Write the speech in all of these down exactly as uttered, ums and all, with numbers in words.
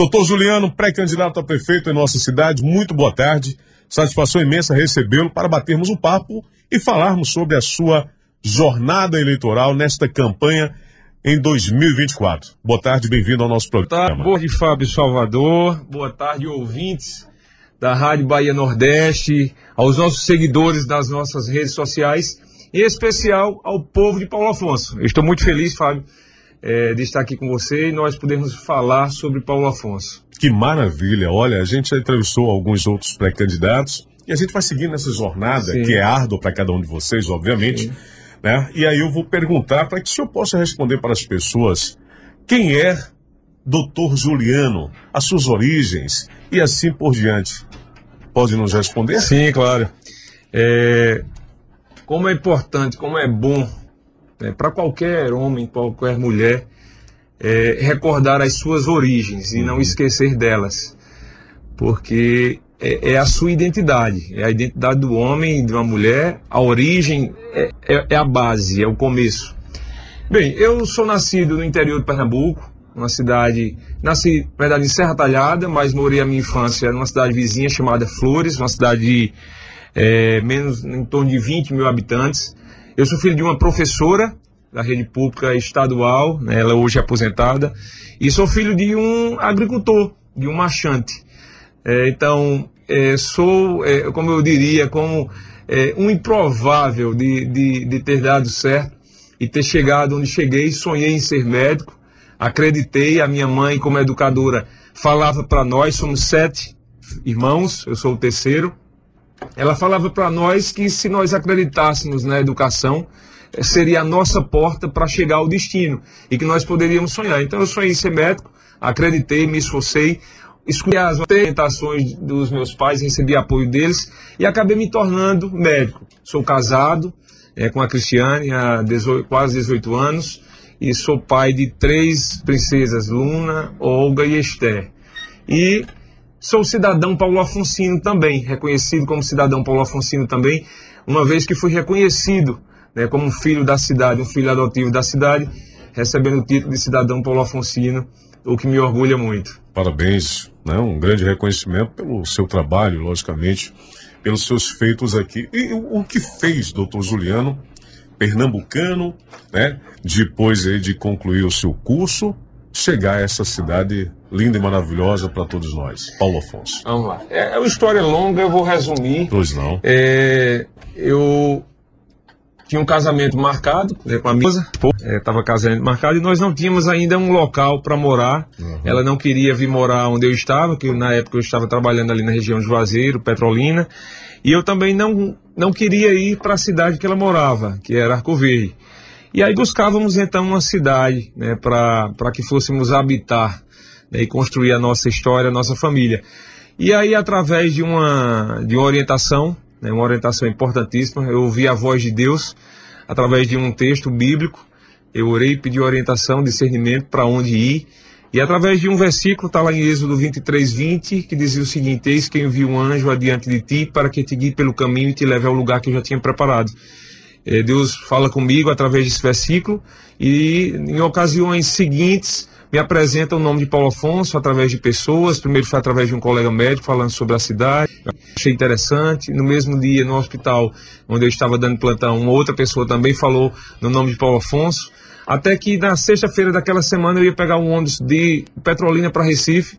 Doutor Juliano, pré-candidato a prefeito em nossa cidade, muito boa tarde. Satisfação imensa recebê-lo para batermos um papo e falarmos sobre a sua jornada eleitoral nesta campanha em dois mil e vinte e quatro. Boa tarde, bem-vindo ao nosso programa. Boa tarde, Fábio Salvador. Boa tarde, ouvintes da Rádio Bahia Nordeste, aos nossos seguidores das nossas redes sociais, em especial ao povo de Paulo Afonso. Eu estou muito feliz, Fábio, é, de estar aqui com você e nós podermos falar sobre Paulo Afonso. Que maravilha! Olha, a gente já entrevistou alguns outros pré-candidatos e a gente vai seguir nessa jornada, Sim. que é árdua para cada um de vocês, obviamente, né? E aí eu vou perguntar para que o senhor possa responder para as pessoas quem é doutor Juliano, as suas origens e assim por diante. Pode nos responder? Sim, claro. É, como é importante, como é bom, né, para qualquer homem, qualquer mulher, é, recordar as suas origens e não esquecer delas, porque é, é a sua identidade, é a identidade do homem e de uma mulher. A origem é, é, é a base, é o começo. Bem, eu sou nascido no interior de Pernambuco, uma cidade, nasci, na verdade, em Serra Talhada, mas morei a minha infância numa cidade vizinha chamada Flores, uma cidade de é, menos, em torno de vinte mil habitantes. Eu sou filho de uma professora da rede pública estadual, né, ela hoje é aposentada, e sou filho de um agricultor, de um marchante. É, então, é, sou, é, como eu diria, como é, um improvável de, de, de ter dado certo e ter chegado onde cheguei. Sonhei em ser médico, acreditei. A minha mãe, como educadora, falava para nós, somos sete irmãos, eu sou o terceiro. Ela falava para nós que se nós acreditássemos na educação, seria a nossa porta para chegar ao destino e que nós poderíamos sonhar. Então eu sonhei em ser médico, acreditei, me esforcei, escolhi as orientações dos meus pais, recebi apoio deles e acabei me tornando médico. Sou casado é, com a Cristiane há dezoito, quase dezoito anos e sou pai de três princesas, Luna, Olga e Esther. E sou cidadão Paulo Afonsino também, reconhecido como cidadão Paulo Afonsino também, uma vez que fui reconhecido, né, como um filho da cidade, um filho adotivo da cidade, recebendo o título de cidadão Paulo Afonsino, o que me orgulha muito. Parabéns, né? Um grande reconhecimento pelo seu trabalho, logicamente, pelos seus feitos aqui. E o que fez, doutor Juliano, pernambucano, né, depois aí de concluir o seu curso, chegar a essa cidade linda e maravilhosa para todos nós, Paulo Afonso? Vamos lá. É, é uma história longa, eu vou resumir. Pois não. É, eu tinha um casamento marcado, né, com a minha esposa, estava casamento marcado e nós não tínhamos ainda um local para morar. Uhum. Ela não queria vir morar onde eu estava, que na época eu estava trabalhando ali na região de Juazeiro, Petrolina, e eu também não, não queria ir para a cidade que ela morava, que era Arco Verde. E aí buscávamos então uma cidade, né, para que fôssemos habitar, né, e construir a nossa história, a nossa família. E aí, através de uma, de uma orientação, né, uma orientação importantíssima, eu ouvi a voz de Deus através de um texto bíblico. Eu orei e pedi orientação, discernimento para onde ir. E através de um versículo, está lá em Êxodo vinte e três, vinte, que dizia o seguinte: eis que envio um anjo adiante de ti para que te guie pelo caminho e te leve ao lugar que eu já tinha preparado. Deus fala comigo através desse versículo e em ocasiões seguintes me apresenta o nome de Paulo Afonso através de pessoas. Primeiro foi através de um colega médico falando sobre a cidade, achei interessante. No mesmo dia, no hospital onde eu estava dando plantão, uma outra pessoa também falou no nome de Paulo Afonso, até que na sexta-feira daquela semana eu ia pegar um ônibus de Petrolina para Recife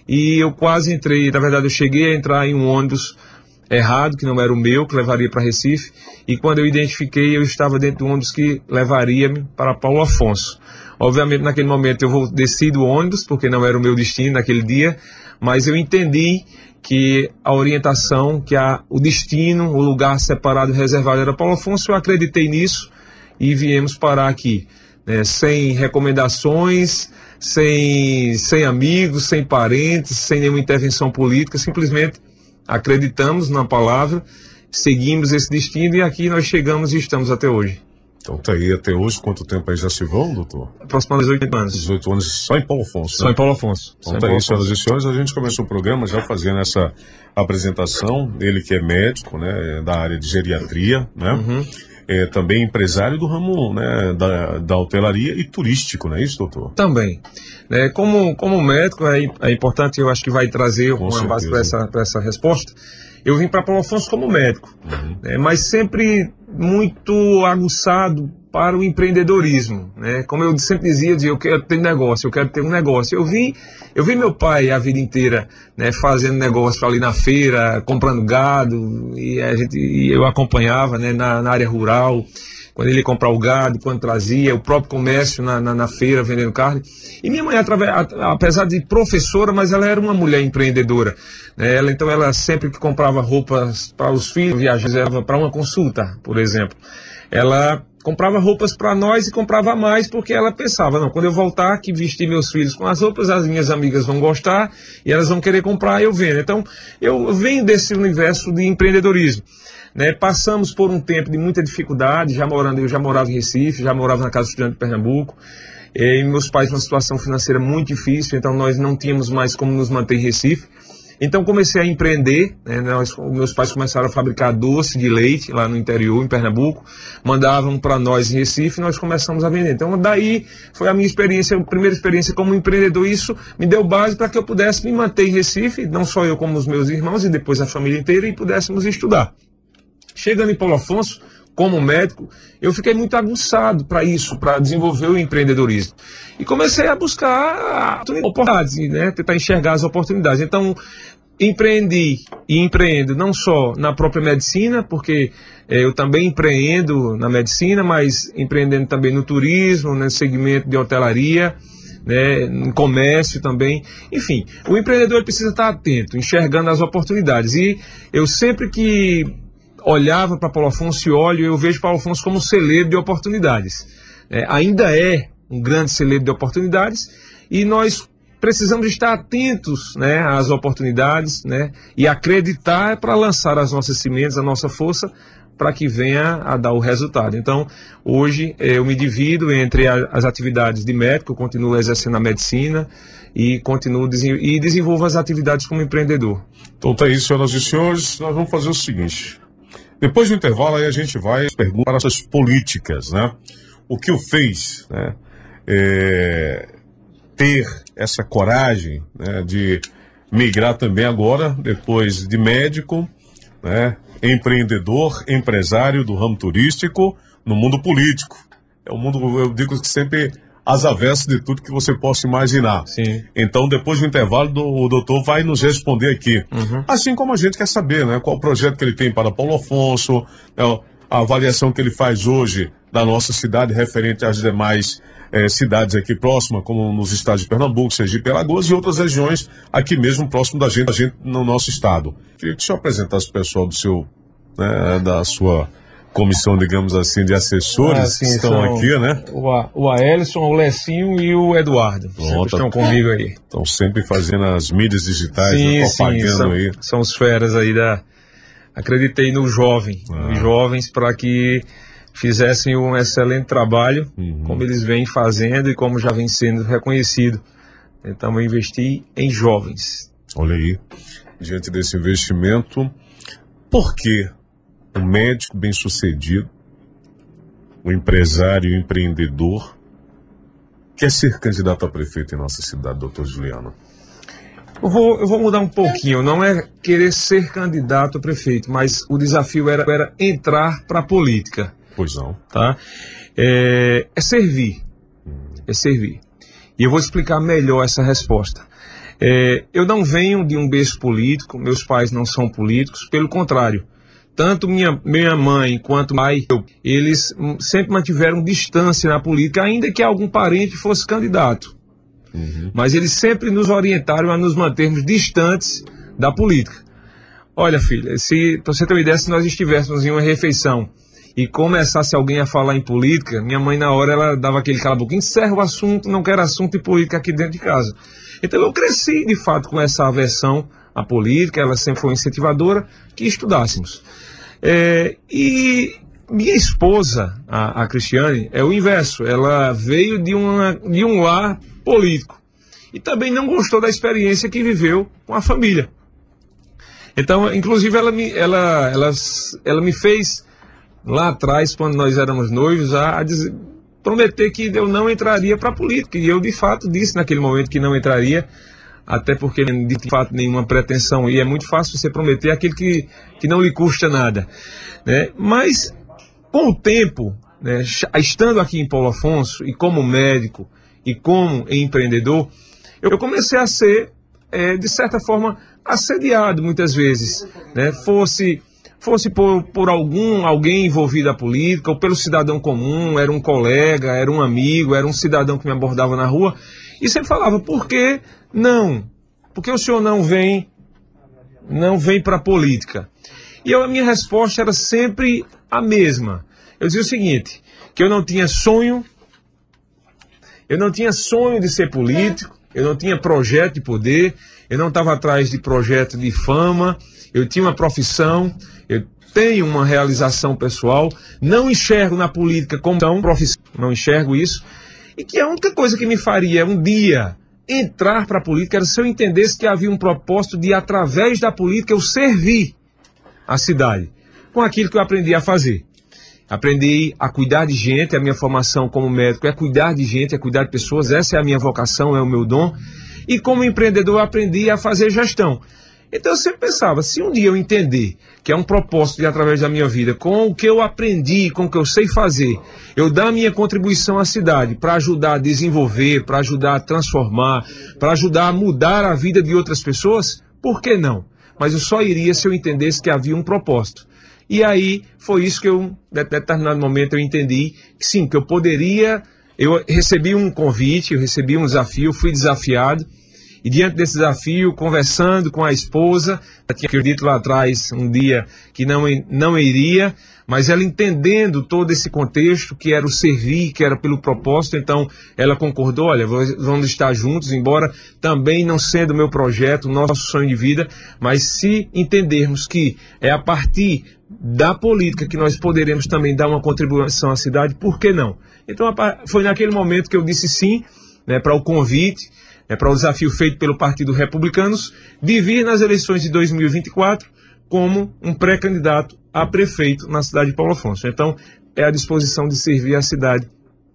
e eu quase entrei, na verdade eu cheguei a entrar em um ônibus errado, que não era o meu, que levaria para Recife, e quando eu identifiquei, eu estava dentro do ônibus que levaria-me para Paulo Afonso. Obviamente, naquele momento, eu vou desci do ônibus, porque não era o meu destino naquele dia, mas eu entendi que a orientação, que a, o destino, o lugar separado e reservado era Paulo Afonso. Eu acreditei nisso e viemos parar aqui, né, sem recomendações, sem, sem amigos, sem parentes, sem nenhuma intervenção política, simplesmente acreditamos na palavra, seguimos esse destino e aqui nós chegamos e estamos até hoje. Então tá aí até hoje, quanto tempo aí já se vão, doutor? Aproximadamente dezoito anos. dezoito anos só em Paulo Afonso, Só né? em Paulo Afonso. Então tá aí, senhoras e senhores, a gente começou o programa já fazendo essa apresentação, ele que é médico, né, da área de geriatria, né? Uhum. é também empresário do ramo, né, da, da hotelaria e turístico, não é isso, doutor? Também. É, como, como médico, é, é importante, eu acho que vai trazer Com uma certeza. base para essa, para essa resposta. Eu vim para Paulo Afonso como médico, Uhum. né, mas sempre muito aguçado para o empreendedorismo, né? Como eu sempre dizia, eu, dizia, eu quero ter negócio, eu quero ter um negócio. Eu vi, eu vi meu pai a vida inteira, né, fazendo negócio ali na feira, comprando gado, e, a gente, e eu acompanhava, né, na, na área rural, quando ele ia comprar o gado, quando trazia, o próprio comércio na, na, na feira vendendo carne. E minha mãe, através, apesar de professora, mas ela era uma mulher empreendedora, né? Ela, então ela sempre que comprava roupas para os filhos, viajava para uma consulta, por exemplo. Ela comprava roupas para nós e comprava mais porque ela pensava, não, quando eu voltar que vestir meus filhos com as roupas, as minhas amigas vão gostar e elas vão querer comprar, eu vendo. Então, eu venho desse universo de empreendedorismo, né? Passamos por um tempo de muita dificuldade, já morando, eu já morava em Recife, já morava na Casa Estudante de Pernambuco, e meus pais numa situação financeira muito difícil, então nós não tínhamos mais como nos manter em Recife. Então comecei a empreender, né? Nós, meus pais começaram a fabricar doce de leite lá no interior, em Pernambuco, mandavam para nós em Recife e nós começamos a vender. Então daí foi a minha experiência, a primeira experiência como empreendedor. Isso me deu base para que eu pudesse me manter em Recife, não só eu como os meus irmãos e depois a família inteira, e pudéssemos estudar. Chegando em Paulo Afonso, como médico, eu fiquei muito aguçado para isso, para desenvolver o empreendedorismo. E comecei a buscar oportunidades, né? Tentar enxergar as oportunidades. Então, empreendi e empreendo não só na própria medicina, porque eh, eu também empreendo na medicina, mas empreendendo também no turismo, no segmento de hotelaria, né, no comércio também. Enfim, o empreendedor precisa estar atento, enxergando as oportunidades. E eu sempre que olhava para Paulo Afonso e olho, eu vejo Paulo Afonso como um celeiro de oportunidades. É, ainda é um grande celeiro de oportunidades e nós precisamos estar atentos, né, às oportunidades, né, e acreditar para lançar as nossas sementes, a nossa força, para que venha a dar o resultado. Então, hoje eu me divido entre a, as atividades de médico, eu continuo exercendo a medicina e continuo e desenvolvo as atividades como empreendedor. Então tá aí, senhoras e senhores, nós vamos fazer o seguinte. Depois do intervalo, aí a gente vai perguntar para essas políticas, né? O que o fez, né? É, ter essa coragem, né, de migrar também agora, depois de médico, né, empreendedor, empresário do ramo turístico, no mundo político. É um mundo, eu digo que sempre às avessas de tudo que você possa imaginar. Sim. Então, depois do intervalo, do, o doutor vai nos responder aqui. Uhum. Assim como a gente quer saber, né, qual o projeto que ele tem para Paulo Afonso, né, a avaliação que ele faz hoje da nossa cidade referente às demais eh, cidades aqui próximas, como nos estados de Pernambuco, Sergipe, Alagoas e outras regiões aqui mesmo próximo da gente, da gente no nosso estado. Queria que o senhor apresentasse o pessoal do seu, né, da sua comissão, digamos assim, de assessores, ah, sim, que estão aqui, né? O, A, o Aelson, o Lecinho e o Eduardo. Pronto, estão comigo aí. Estão sempre fazendo as mídias digitais, sim, né, propagando sim, são, aí. São os feras aí da... Acreditei no jovem, ah. nos jovens, para que fizessem um excelente trabalho, uhum. como eles vêm fazendo e como já vem sendo reconhecido. Então, eu investi em jovens. Olha aí, diante desse investimento, por que um médico bem-sucedido, um empresário e um empreendedor quer ser candidato a prefeito em nossa cidade, doutor Juliano? Eu vou, eu vou mudar um pouquinho, não é querer ser candidato a prefeito, mas o desafio era, era entrar para a política. Pois não. Tá? É, é servir, hum. é servir. E eu vou explicar melhor essa resposta. É, eu não venho de um berço político, meus pais não são políticos, pelo contrário. Tanto minha, minha mãe quanto pai, eu, eles sempre mantiveram distância na política, ainda que algum parente fosse candidato. Uhum. Mas eles sempre nos orientaram a nos mantermos distantes da política. Olha, filha, se pra você ter uma ideia, se nós estivéssemos em uma refeição e começasse alguém a falar em política, minha mãe na hora ela dava aquele cala-boca, encerra o assunto, não quero assunto de política aqui dentro de casa. Então eu cresci de fato com essa aversão à política, ela sempre foi incentivadora que estudássemos. É, e minha esposa, a, a Cristiane, é o inverso, ela veio de, uma, de um lar político e também não gostou da experiência que viveu com a família. Então, inclusive, ela me, ela, ela, ela me fez lá atrás, quando nós éramos noivos, a, a dizer, prometer que eu não entraria para a política. E eu, de fato, disse naquele momento que não entraria, até porque de fato nenhuma pretensão. E é muito fácil você prometer aquilo que, que não lhe custa nada, né? Mas, com o tempo, né, estando aqui em Paulo Afonso, e como médico, e como empreendedor, eu comecei a ser, é, de certa forma, assediado muitas vezes, né? Fosse, fosse por, por algum, alguém envolvido na política, ou pelo cidadão comum, era um colega, era um amigo, era um cidadão que me abordava na rua, e sempre falava, por que não? Por que o senhor não vem, não vem para a política? E eu, a minha resposta era sempre a mesma. Eu dizia o seguinte, que eu não tinha sonho, eu não tinha sonho de ser político, eu não tinha projeto de poder, eu não estava atrás de projeto de fama, eu tinha uma profissão, eu tenho uma realização pessoal, não enxergo na política como uma profissão, não enxergo isso, e que a única coisa que me faria um dia entrar para a política era se eu entendesse que havia um propósito de, através da política, eu servir a cidade com aquilo que eu aprendi a fazer. Aprendi a cuidar de gente, a minha formação como médico é cuidar de gente, é cuidar de pessoas, essa é a minha vocação, é o meu dom. E como empreendedor eu aprendi a fazer gestão. Então eu sempre pensava, se um dia eu entender que é um propósito de, através da minha vida, com o que eu aprendi, com o que eu sei fazer, eu dar a minha contribuição à cidade para ajudar a desenvolver, para ajudar a transformar, para ajudar a mudar a vida de outras pessoas, por que não? Mas eu só iria se eu entendesse que havia um propósito. E aí foi isso que eu, em determinado momento, eu entendi que sim, que eu poderia, eu recebi um convite, eu recebi um desafio, fui desafiado, e diante desse desafio, conversando com a esposa, eu tinha dito lá atrás, um dia, que não, não iria, mas ela entendendo todo esse contexto, que era o servir, que era pelo propósito, então ela concordou, olha, vamos estar juntos, embora também não sendo o meu projeto, o nosso sonho de vida, mas se entendermos que é a partir da política que nós poderemos também dar uma contribuição à cidade, por que não? Então foi naquele momento que eu disse sim, né, para o convite, né, para o desafio feito pelo Partido Republicanos, de vir nas eleições de dois mil e vinte e quatro como um pré-candidato a prefeito na cidade de Paulo Afonso. Então é a disposição de servir a cidade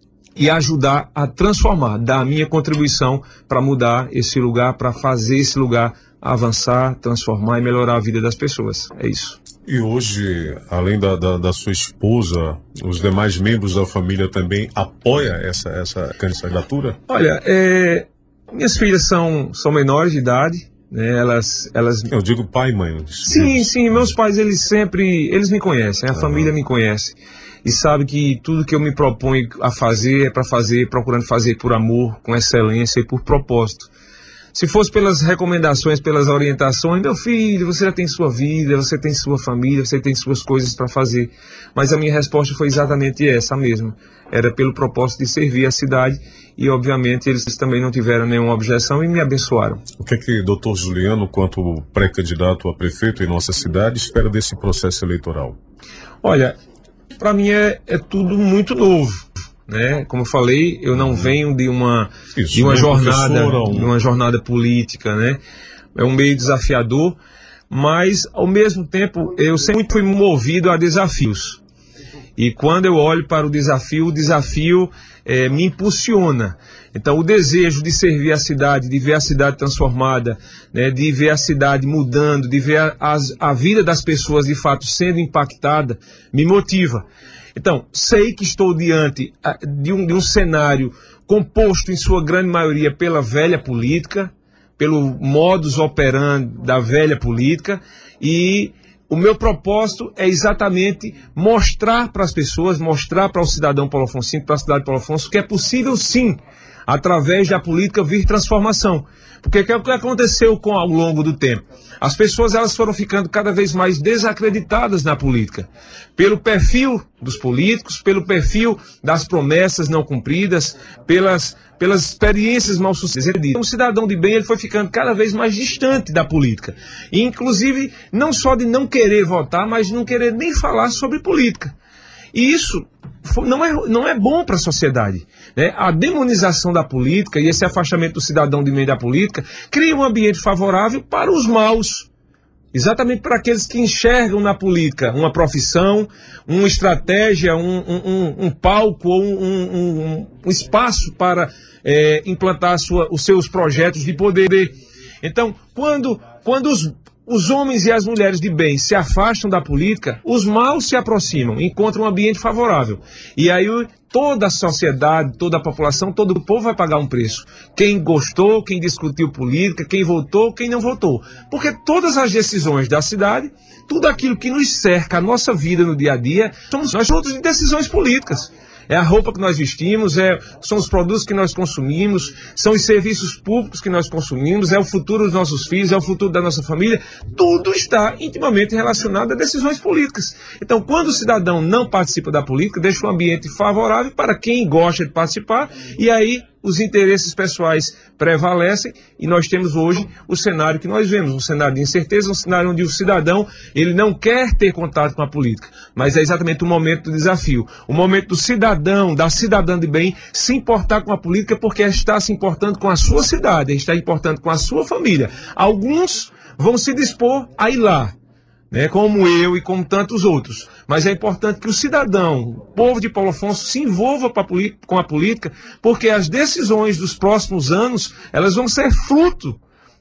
e ajudar a transformar, dar a minha contribuição para mudar esse lugar, para fazer esse lugar avançar, transformar e melhorar a vida das pessoas. É isso. E hoje, além da, da, da sua esposa, os demais membros da família também apoiam essa, essa candidatura? Olha, é, minhas filhas são, são menores de idade, né, elas, elas... Eu digo pai e mãe. Sim, sim, meus pais, eles sempre, eles me conhecem, a ah. família me conhece. E sabe que tudo que eu me proponho a fazer é para fazer, procurando fazer por amor, com excelência e por propósito. Se fosse pelas recomendações, pelas orientações, meu filho, você já tem sua vida, você tem sua família, você tem suas coisas para fazer. Mas a minha resposta foi exatamente essa mesmo. Era pelo propósito de servir a cidade e, obviamente, eles também não tiveram nenhuma objeção e me abençoaram. O que é que o doutor Juliano, quanto pré-candidato a prefeito em nossa cidade, espera desse processo eleitoral? Olha, para mim é, é tudo muito novo. Né? Como eu falei, eu não venho de uma, Isso, de uma jornada, um... de uma jornada política, né? É um meio desafiador, mas ao mesmo tempo eu sempre fui movido a desafios. E quando eu olho para o desafio, o desafio é, me impulsiona. Então o desejo de servir a cidade, de ver a cidade transformada, né, de ver a cidade mudando, de ver a, a, a vida das pessoas de fato sendo impactada, me motiva. Então, sei que estou diante de um, de um cenário composto em sua grande maioria pela velha política, pelo modus operandi da velha política, e o meu propósito é exatamente mostrar para as pessoas, mostrar para o cidadão Paulo Afonso, para a cidade de Paulo Afonso, que é possível sim, através da política, vir transformação. Porque o que aconteceu com, ao longo do tempo? As pessoas elas foram ficando cada vez mais desacreditadas na política. Pelo perfil dos políticos, pelo perfil das promessas não cumpridas, pelas, pelas experiências mal sucedidas. Um cidadão de bem ele foi ficando cada vez mais distante da política. E, inclusive, não só de não querer votar, mas de não querer nem falar sobre política. E isso não é, não é bom para a sociedade, né? A demonização da política e esse afastamento do cidadão de meio da política cria um ambiente favorável para os maus, Exatamente para aqueles que enxergam na política uma profissão, uma estratégia, um, um, um, um palco ou um, um, um espaço para é, implantar sua, os seus projetos de poder. Então, quando, quando os, os homens e as mulheres de bem se afastam da política, os maus se aproximam, encontram um ambiente favorável. E aí toda a sociedade, toda a população, todo o povo vai pagar um preço. Quem gostou, quem discutiu política, quem votou, quem não votou. Porque todas as decisões da cidade, tudo aquilo que nos cerca, a nossa vida no dia a dia, somos nós frutos de decisões políticas. É a roupa que nós vestimos, é, são os produtos que nós consumimos, são os serviços públicos que nós consumimos, é o futuro dos nossos filhos, é o futuro da nossa família. Tudo está intimamente relacionado a decisões políticas. Então, quando o cidadão não participa da política, deixa um ambiente favorável para quem gosta de participar, e aí os interesses pessoais prevalecem, e nós temos hoje o cenário que nós vemos, um cenário de incerteza, um cenário onde o cidadão ele não quer ter contato com a política, mas é exatamente o momento do desafio, o momento do cidadão, da cidadã de bem, se importar com a política, porque está se importando com a sua cidade, está importando com a sua família. Alguns vão se dispor a ir lá, né, como eu e como tantos outros. Mas é importante que o cidadão, o povo de Paulo Afonso, se envolva com a política, porque as decisões dos próximos anos, elas vão ser fruto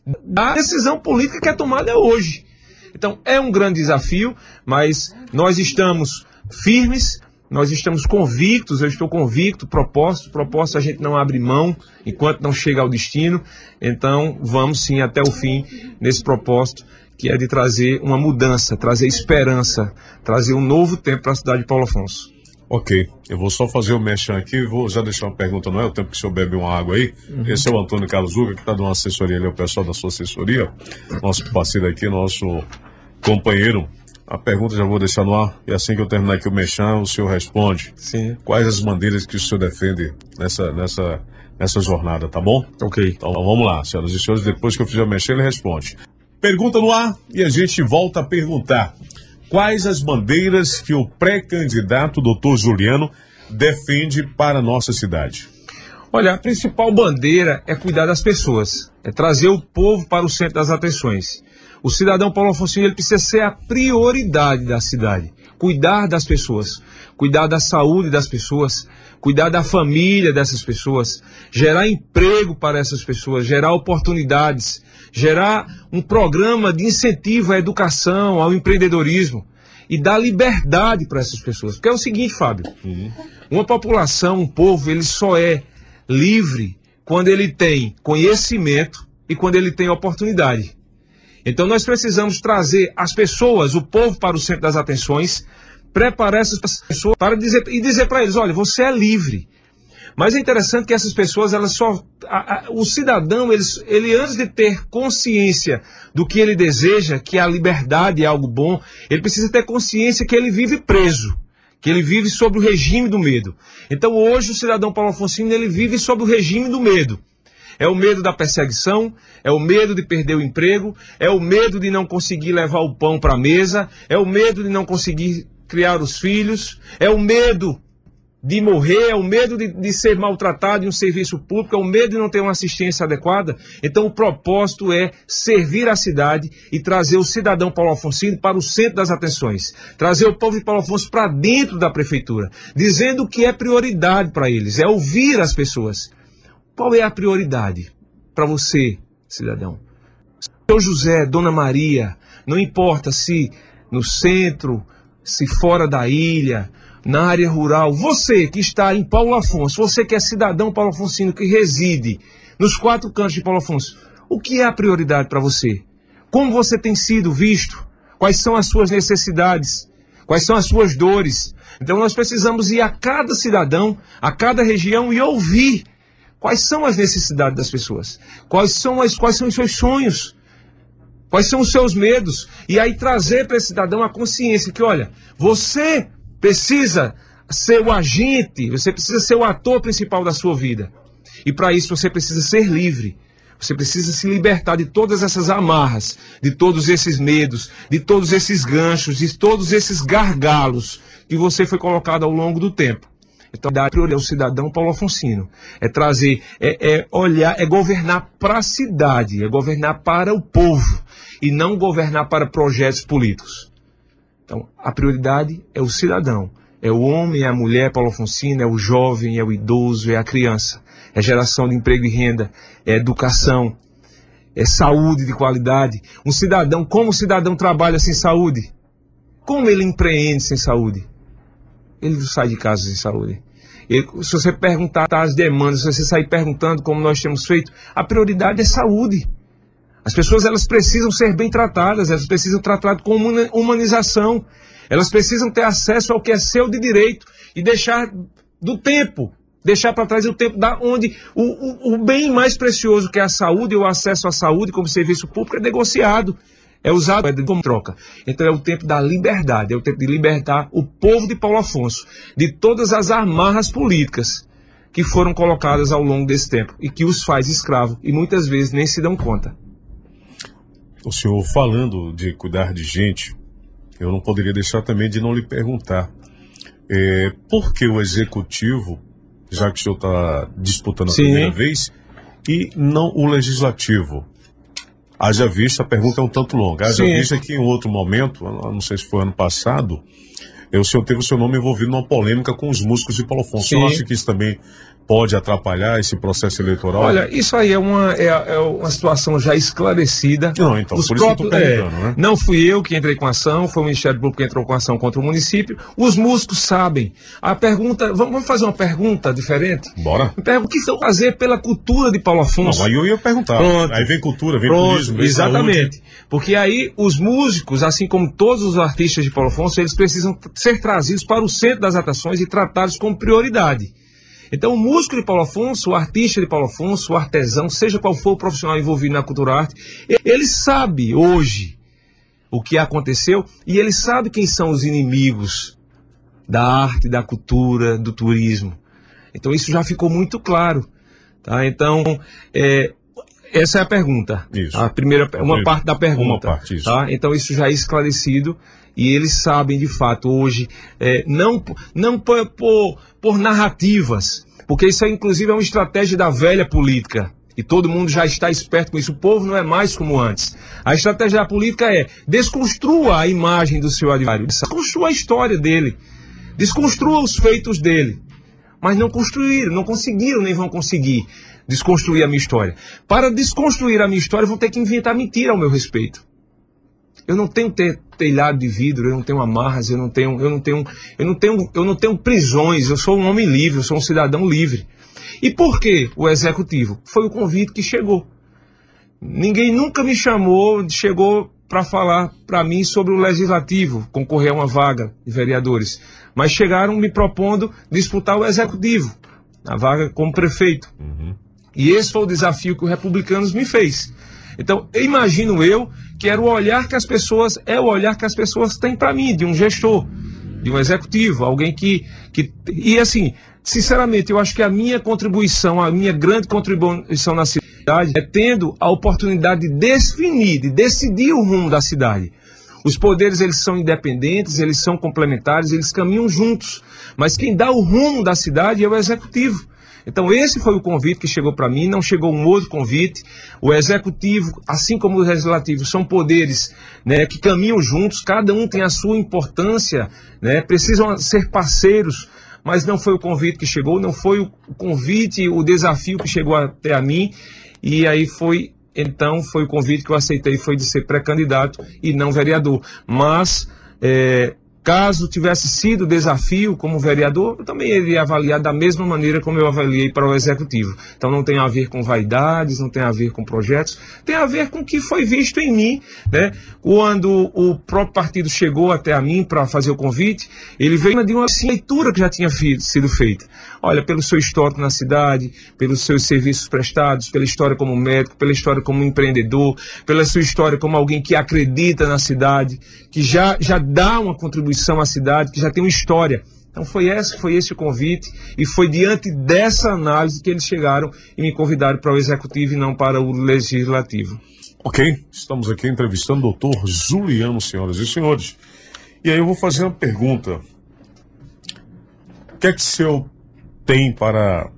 da decisão política que é tomada hoje. Então, é um grande desafio, mas nós estamos firmes, nós estamos convictos, eu estou convicto, propósito, propósito a gente não abre mão enquanto não chega ao destino. Então, vamos sim até o fim nesse propósito, que é de trazer uma mudança, trazer esperança, trazer um novo tempo para a cidade de Paulo Afonso. Ok, eu vou só fazer o mexão aqui, vou já deixar uma pergunta, não é o tempo que o senhor bebe uma água aí. Uhum. Esse é o Antônio Carlos Uga, que está dando uma assessoria ali, é o pessoal da sua assessoria, nosso parceiro aqui, nosso companheiro. A pergunta já vou deixar no ar, e assim que eu terminar aqui o mexão, o senhor responde. Sim. Quais as bandeiras que o senhor defende nessa, nessa, nessa jornada, tá bom? Ok. Então vamos lá, senhoras e senhores, depois que eu fizer o mexão, ele responde. Pergunta no ar e a gente volta a perguntar. Quais as bandeiras que o pré-candidato doutor Juliano defende para a nossa cidade? Olha, a principal bandeira é cuidar das pessoas, é trazer o povo para o centro das atenções. O cidadão Paulo Afonso ele precisa ser a prioridade da cidade, cuidar das pessoas, cuidar da saúde das pessoas, cuidar da família dessas pessoas, gerar emprego para essas pessoas, gerar oportunidades, gerar um programa de incentivo à educação, ao empreendedorismo e dar liberdade para essas pessoas. Porque é o seguinte, Fábio, uhum. uma população, um povo, ele só é livre quando ele tem conhecimento e quando ele tem oportunidade. Então nós precisamos trazer as pessoas, o povo para o centro das atenções, preparar essas pessoas para dizer, e dizer para eles, olha, você é livre. Mas é interessante que essas pessoas, elas só, a, a, o cidadão, ele, ele antes de ter consciência do que ele deseja, que a liberdade é algo bom, ele precisa ter consciência que ele vive preso, que ele vive sob o regime do medo. Então hoje o cidadão Paulo Afonso ele vive sob o regime do medo. É o medo da perseguição, é o medo de perder o emprego, é o medo de não conseguir levar o pão para a mesa, é o medo de não conseguir criar os filhos, é o medo de morrer, é o medo de, de ser maltratado em um serviço público, é o medo de não ter uma assistência adequada. Então o propósito é servir a cidade e trazer o cidadão Paulo Afonso para o centro das atenções, trazer o povo de Paulo Afonso para dentro da prefeitura, dizendo que é prioridade para eles, é ouvir as pessoas. Qual é a prioridade para você, cidadão? Seu José, Dona Maria, não importa se no centro, se fora da ilha, na área rural, você que está em Paulo Afonso, você que é cidadão Paulo Afonsino, que reside nos quatro cantos de Paulo Afonso, o que é a prioridade para você? Como você tem sido visto? Quais são as suas necessidades? Quais são as suas dores? Então nós precisamos ir a cada cidadão, a cada região e ouvir quais são as necessidades das pessoas, quais são, as, quais são os seus sonhos, quais são os seus medos, e aí trazer para esse cidadão a consciência que, olha, você precisa ser o agente, você precisa ser o ator principal da sua vida. E para isso você precisa ser livre. Você precisa se libertar de todas essas amarras, de todos esses medos, de todos esses ganchos, de todos esses gargalos que você foi colocado ao longo do tempo. Então, a prioridade é o cidadão Paulo Afonsino. É trazer, é, é olhar, é governar para a cidade, é governar para o povo e não governar para projetos políticos. Então, a prioridade é o cidadão. É o homem, é a mulher, Paulo Afonsino, é o jovem, é o idoso, é a criança. É geração de emprego e renda, é educação, é saúde de qualidade. Um cidadão, como o cidadão trabalha sem saúde? Como ele empreende sem saúde? Ele não sai de casa sem saúde. Ele, se você perguntar as demandas, se você sair perguntando como nós temos feito, a prioridade é saúde. As pessoas, elas precisam ser bem tratadas, elas precisam ser tratadas com humanização. Elas precisam ter acesso ao que é seu de direito e deixar do tempo, deixar para trás o tempo da onde o, o, o bem mais precioso, que é a saúde, o acesso à saúde como serviço público, é negociado, é usado como troca. Então é o tempo da liberdade, é o tempo de libertar o povo de Paulo Afonso de todas as amarras políticas que foram colocadas ao longo desse tempo e que os faz escravos e muitas vezes nem se dão conta. O senhor falando de cuidar de gente, eu não poderia deixar também de não lhe perguntar é, por que o executivo, já que o senhor está disputando a Sim. primeira vez, e não o legislativo? Haja vista, a pergunta é um tanto longa, haja Sim. vista que em outro momento, não sei se foi ano passado, o senhor teve o seu nome envolvido numa polêmica com os músicos de Paulo Afonso. O senhor acha que isso também pode atrapalhar esse processo eleitoral? Olha, isso aí é uma, é, é uma situação já esclarecida. Não, então, Os por próprios, isso eu estou perguntando, é, né? Não fui eu que entrei com a ação, foi o Ministério Público que entrou com a ação contra o município. Os músicos sabem. A pergunta, vamos fazer uma pergunta diferente? Bora. O que estão fazer pela cultura de Paulo Afonso? Não, aí eu ia perguntar. Pronto. Aí vem cultura, vem Pronto, turismo, vem exatamente. saúde. Porque aí os músicos, assim como todos os artistas de Paulo Afonso, eles precisam ser trazidos para o centro das atrações e tratados com prioridade. Então o músico de Paulo Afonso, o artista de Paulo Afonso, o artesão, seja qual for o profissional envolvido na cultura arte, ele sabe hoje o que aconteceu e ele sabe quem são os inimigos da arte, da cultura, do turismo. Então isso já ficou muito claro. Tá? Então, é, essa é a pergunta. Isso. A primeira, uma isso. parte da pergunta. Uma parte, isso. Tá? Então isso já é esclarecido. E eles sabem, de fato, hoje, é, não, não por, por, por narrativas, porque isso, é, inclusive, é uma estratégia da velha política. E todo mundo já está esperto com isso. O povo não é mais como antes. A estratégia da política é desconstrua a imagem do seu adversário, desconstrua a história dele, desconstrua os feitos dele. Mas não construíram, não conseguiram, nem vão conseguir desconstruir a minha história. Para desconstruir a minha história, vão ter que inventar mentira ao meu respeito. Eu não tenho ter telhado de vidro, eu não tenho amarras, eu não tenho, eu não tenho, eu não tenho, eu não tenho prisões, eu sou um homem livre, eu sou um cidadão livre. E por que o executivo? Foi o convite que chegou. Ninguém nunca me chamou, chegou para falar para mim sobre o legislativo, concorrer a uma vaga de vereadores. Mas chegaram me propondo disputar o executivo, a vaga como prefeito. Uhum. E esse foi o desafio que o Republicanos me fez. Então, imagino eu que era o olhar que as pessoas, é o olhar que as pessoas têm para mim, de um gestor, de um executivo, alguém que, que... E assim, sinceramente, eu acho que a minha contribuição, a minha grande contribuição na cidade é tendo a oportunidade de definir, de decidir o rumo da cidade. Os poderes, eles são independentes, eles são complementares, eles caminham juntos. Mas quem dá o rumo da cidade é o executivo. Então esse foi o convite que chegou para mim, não chegou um outro convite. O executivo, assim como o legislativo, são poderes, né, que caminham juntos, cada um tem a sua importância, né, precisam ser parceiros, mas não foi o convite que chegou, não foi o convite, o desafio que chegou até a mim, e aí foi, então foi o convite que eu aceitei, foi de ser pré-candidato e não vereador. Mas... É, caso tivesse sido desafio como vereador, eu também iria avaliar da mesma maneira como eu avaliei para o executivo. Então não tem a ver com vaidades, não tem a ver com projetos, tem a ver com o que foi visto em mim, né? Quando o próprio partido chegou até a mim para fazer o convite, ele veio de uma leitura que já tinha sido feita. Olha, pelo seu histórico na cidade, pelos seus serviços prestados, pela história como médico, pela história como empreendedor, pela sua história como alguém que acredita na cidade, que já, já dá uma contribuição à cidade, que já tem uma história. Então foi esse, foi esse o convite e foi diante dessa análise que eles chegaram e me convidaram para o executivo e não para o legislativo. Ok, estamos aqui entrevistando o doutor Zuliano, senhoras e senhores. E aí eu vou fazer uma pergunta. O que é que seu tem para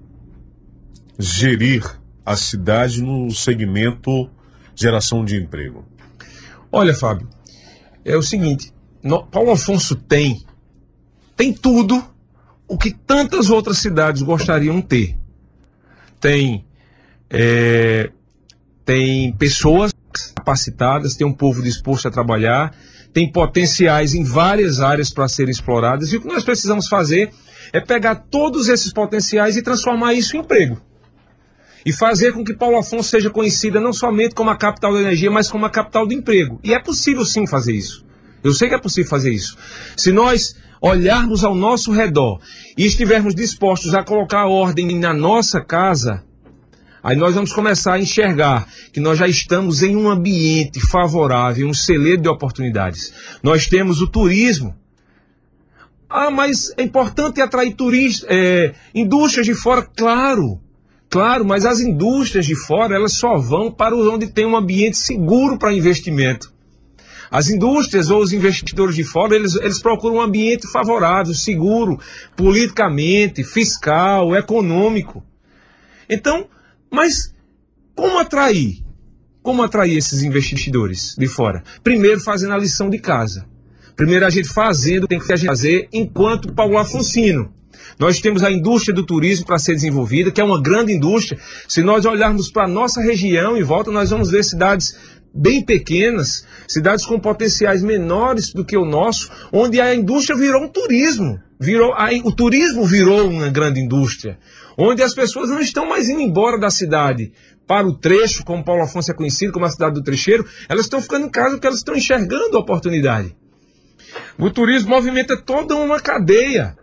gerir a cidade no segmento geração de emprego? Olha, Fábio, é o seguinte, no, Paulo Afonso tem, tem tudo o que tantas outras cidades gostariam de ter. Tem, é, tem pessoas capacitadas, tem um povo disposto a trabalhar, tem potenciais em várias áreas para serem exploradas, e o que nós precisamos fazer é pegar todos esses potenciais e transformar isso em emprego. E fazer com que Paulo Afonso seja conhecida não somente como a capital da energia, mas como a capital do emprego. E é possível sim fazer isso. Eu sei que é possível fazer isso. Se nós olharmos ao nosso redor e estivermos dispostos a colocar ordem na nossa casa, aí nós vamos começar a enxergar que nós já estamos em um ambiente favorável, um celeiro de oportunidades. Nós temos o turismo. Ah, mas é importante atrair turistas, é, indústrias de fora, claro. Claro, mas as indústrias de fora, elas só vão para onde tem um ambiente seguro para investimento. As indústrias ou os investidores de fora, eles, eles procuram um ambiente favorável, seguro, politicamente, fiscal, econômico. Então, mas como atrair? Como atrair esses investidores de fora? Primeiro, fazendo a lição de casa. Primeiro, a gente fazendo, tem que fazer enquanto Paulo Afonsino. Nós temos a indústria do turismo para ser desenvolvida, que é uma grande indústria. Se nós olharmos para a nossa região em volta, nós vamos ver cidades bem pequenas, cidades com potenciais menores do que o nosso, onde a indústria virou um turismo. Virou, a, o turismo virou uma grande indústria, onde as pessoas não estão mais indo embora da cidade para o trecho, como Paulo Afonso é conhecido, como a cidade do trecheiro, elas estão ficando em casa porque elas estão enxergando a oportunidade. O turismo movimenta toda uma cadeia.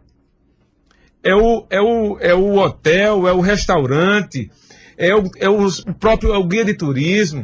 É o, é, o, é o hotel, é o restaurante, é o, é o próprio é o guia de turismo,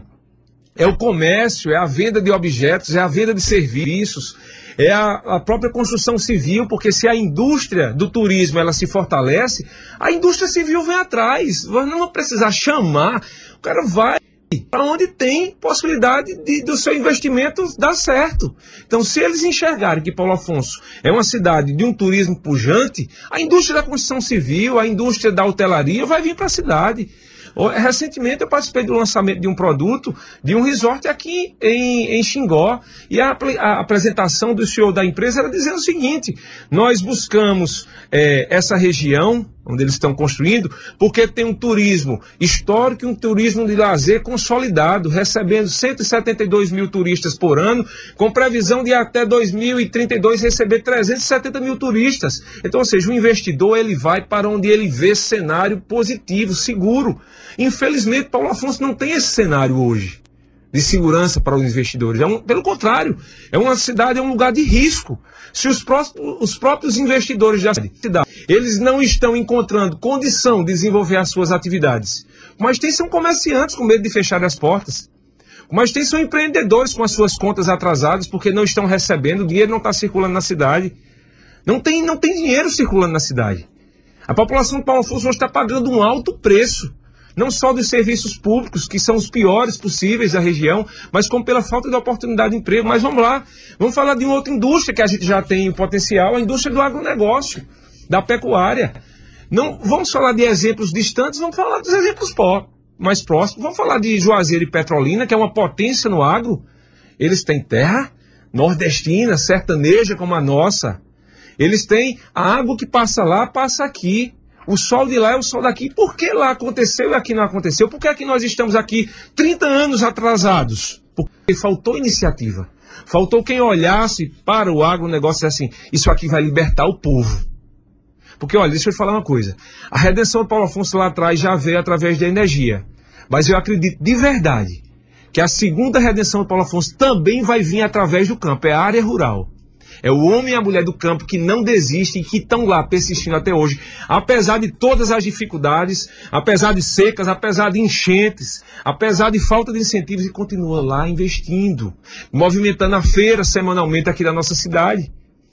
é o comércio, é a venda de objetos, é a venda de serviços, é a, a própria construção civil, porque se a indústria do turismo ela se fortalece, a indústria civil vem atrás. Nós não vamos precisar chamar, o cara vai para onde tem possibilidade de, do seu investimento dar certo. Então, se eles enxergarem que Paulo Afonso é uma cidade de um turismo pujante, a indústria da construção civil, a indústria da hotelaria vai vir para a cidade. Recentemente eu participei do lançamento de um produto, de um resort aqui em, em Xingó, e a, a apresentação do senhor da empresa era dizendo o seguinte: nós buscamos é, essa região onde eles estão construindo, porque tem um turismo histórico e um turismo de lazer consolidado, recebendo cento e setenta e dois mil turistas por ano, com previsão de até dois mil e trinta e dois receber trezentos e setenta mil turistas. Então, ou seja, o investidor ele vai para onde ele vê cenário positivo, seguro. Infelizmente, Paulo Afonso não tem esse cenário hoje de segurança para os investidores. É um, pelo contrário, é uma cidade, é um lugar de risco. Se os, próximos, os próprios investidores da cidade, eles não estão encontrando condição de desenvolver as suas atividades, mas tem são comerciantes com medo de fechar as portas, mas tem são empreendedores com as suas contas atrasadas porque não estão recebendo, o dinheiro não está circulando na cidade, não tem, não tem dinheiro circulando na cidade. A população de Paulo Afonso está pagando um alto preço, não só dos serviços públicos, que são os piores possíveis da região, mas como pela falta de oportunidade de emprego. Mas vamos lá, vamos falar de uma outra indústria que a gente já tem potencial, a indústria do agronegócio, da pecuária. Não, vamos falar de exemplos distantes, vamos falar dos exemplos mais próximos. Vamos falar de Juazeiro e Petrolina, que é uma potência no agro. Eles têm terra nordestina, sertaneja como a nossa. Eles têm a água que passa lá, passa aqui. O sol de lá é o sol daqui. Por que lá aconteceu e aqui não aconteceu? Por que aqui nós estamos aqui trinta anos atrasados? Porque faltou iniciativa. Faltou quem olhasse para o agronegócio e dissesse assim: isso aqui vai libertar o povo. Porque, olha, deixa eu te falar uma coisa. A redenção de Paulo Afonso lá atrás já veio através da energia. Mas eu acredito de verdade que a segunda redenção de Paulo Afonso também vai vir através do campo. É a área rural. É o homem e a mulher do campo que não desistem e que estão lá persistindo até hoje. Apesar de todas as dificuldades, apesar de secas, apesar de enchentes, apesar de falta de incentivos, e continuam lá investindo, movimentando a feira semanalmente aqui da nossa cidade.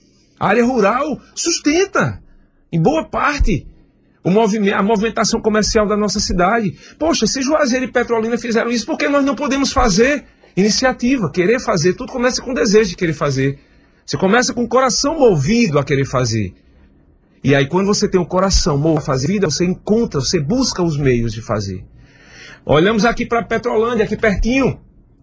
A área rural sustenta, em boa parte, o movimento, a movimentação comercial da nossa cidade. Poxa, se Juazeiro e Petrolina fizeram isso, por que nós não podemos fazer? Iniciativa, querer fazer, tudo começa com desejo de querer fazer. Você começa com o coração movido a querer fazer. E aí quando você tem o coração bom para fazer vida, você encontra, você busca os meios de fazer. Olhamos aqui para Petrolândia, aqui pertinho,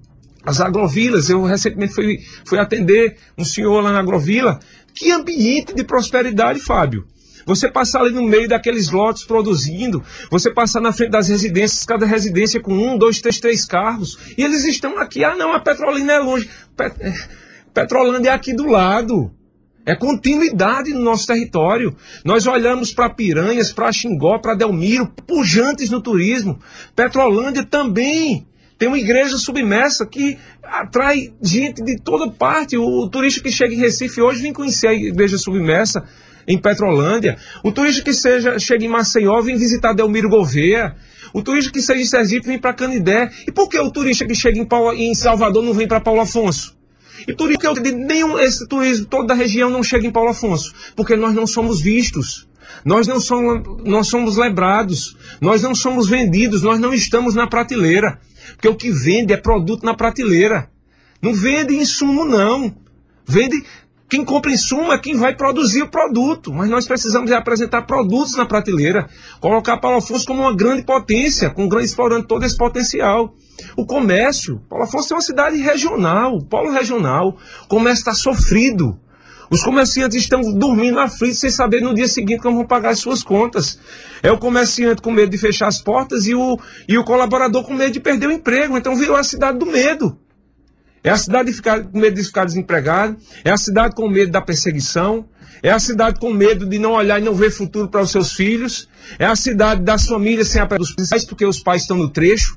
as agrovilas. Eu recentemente fui, fui atender um senhor lá na agrovila. Que ambiente de prosperidade, Fábio. Você passar ali no meio daqueles lotes produzindo, você passar na frente das residências, cada residência com um, dois, três, três carros, e eles estão aqui. Ah não, a Petrolina é longe. Pet... Petrolândia é aqui do lado. É continuidade no nosso território. Nós olhamos para Piranhas, para Xingó, para Delmiro, pujantes no turismo. Petrolândia também tem uma igreja submersa que atrai gente de toda parte. O turista que chega em Recife hoje vem conhecer a igreja submersa em Petrolândia. O turista que seja, chega em Maceió vem visitar Delmiro Gouveia. O turista que seja em Sergipe vem para Canidé. E por que o turista que chega em, Paulo, em Salvador não vem para Paulo Afonso? E por isso que nenhum, esse turismo todo da região não chega em Paulo Afonso. Porque nós não somos vistos. Nós não somos, nós somos lembrados. Nós não somos vendidos. Nós não estamos na prateleira. Porque o que vende é produto na prateleira. Não vende insumo, não. Vende... Quem compra insumo é quem vai produzir o produto. Mas nós precisamos apresentar produtos na prateleira. Colocar Paulo Afonso como uma grande potência, com grande, explorando todo esse potencial. O comércio. Paulo Afonso é uma cidade regional, polo regional. O comércio está sofrido. Os comerciantes estão dormindo aflitos sem saber no dia seguinte como vão pagar as suas contas. É o comerciante com medo de fechar as portas e o, e o colaborador com medo de perder o emprego. Então virou a cidade do medo. É a cidade de ficar, com medo de ficar desempregado, é a cidade com medo da perseguição, é a cidade com medo de não olhar e não ver futuro para os seus filhos, é a cidade das famílias sem a dos pais, porque os pais estão no trecho,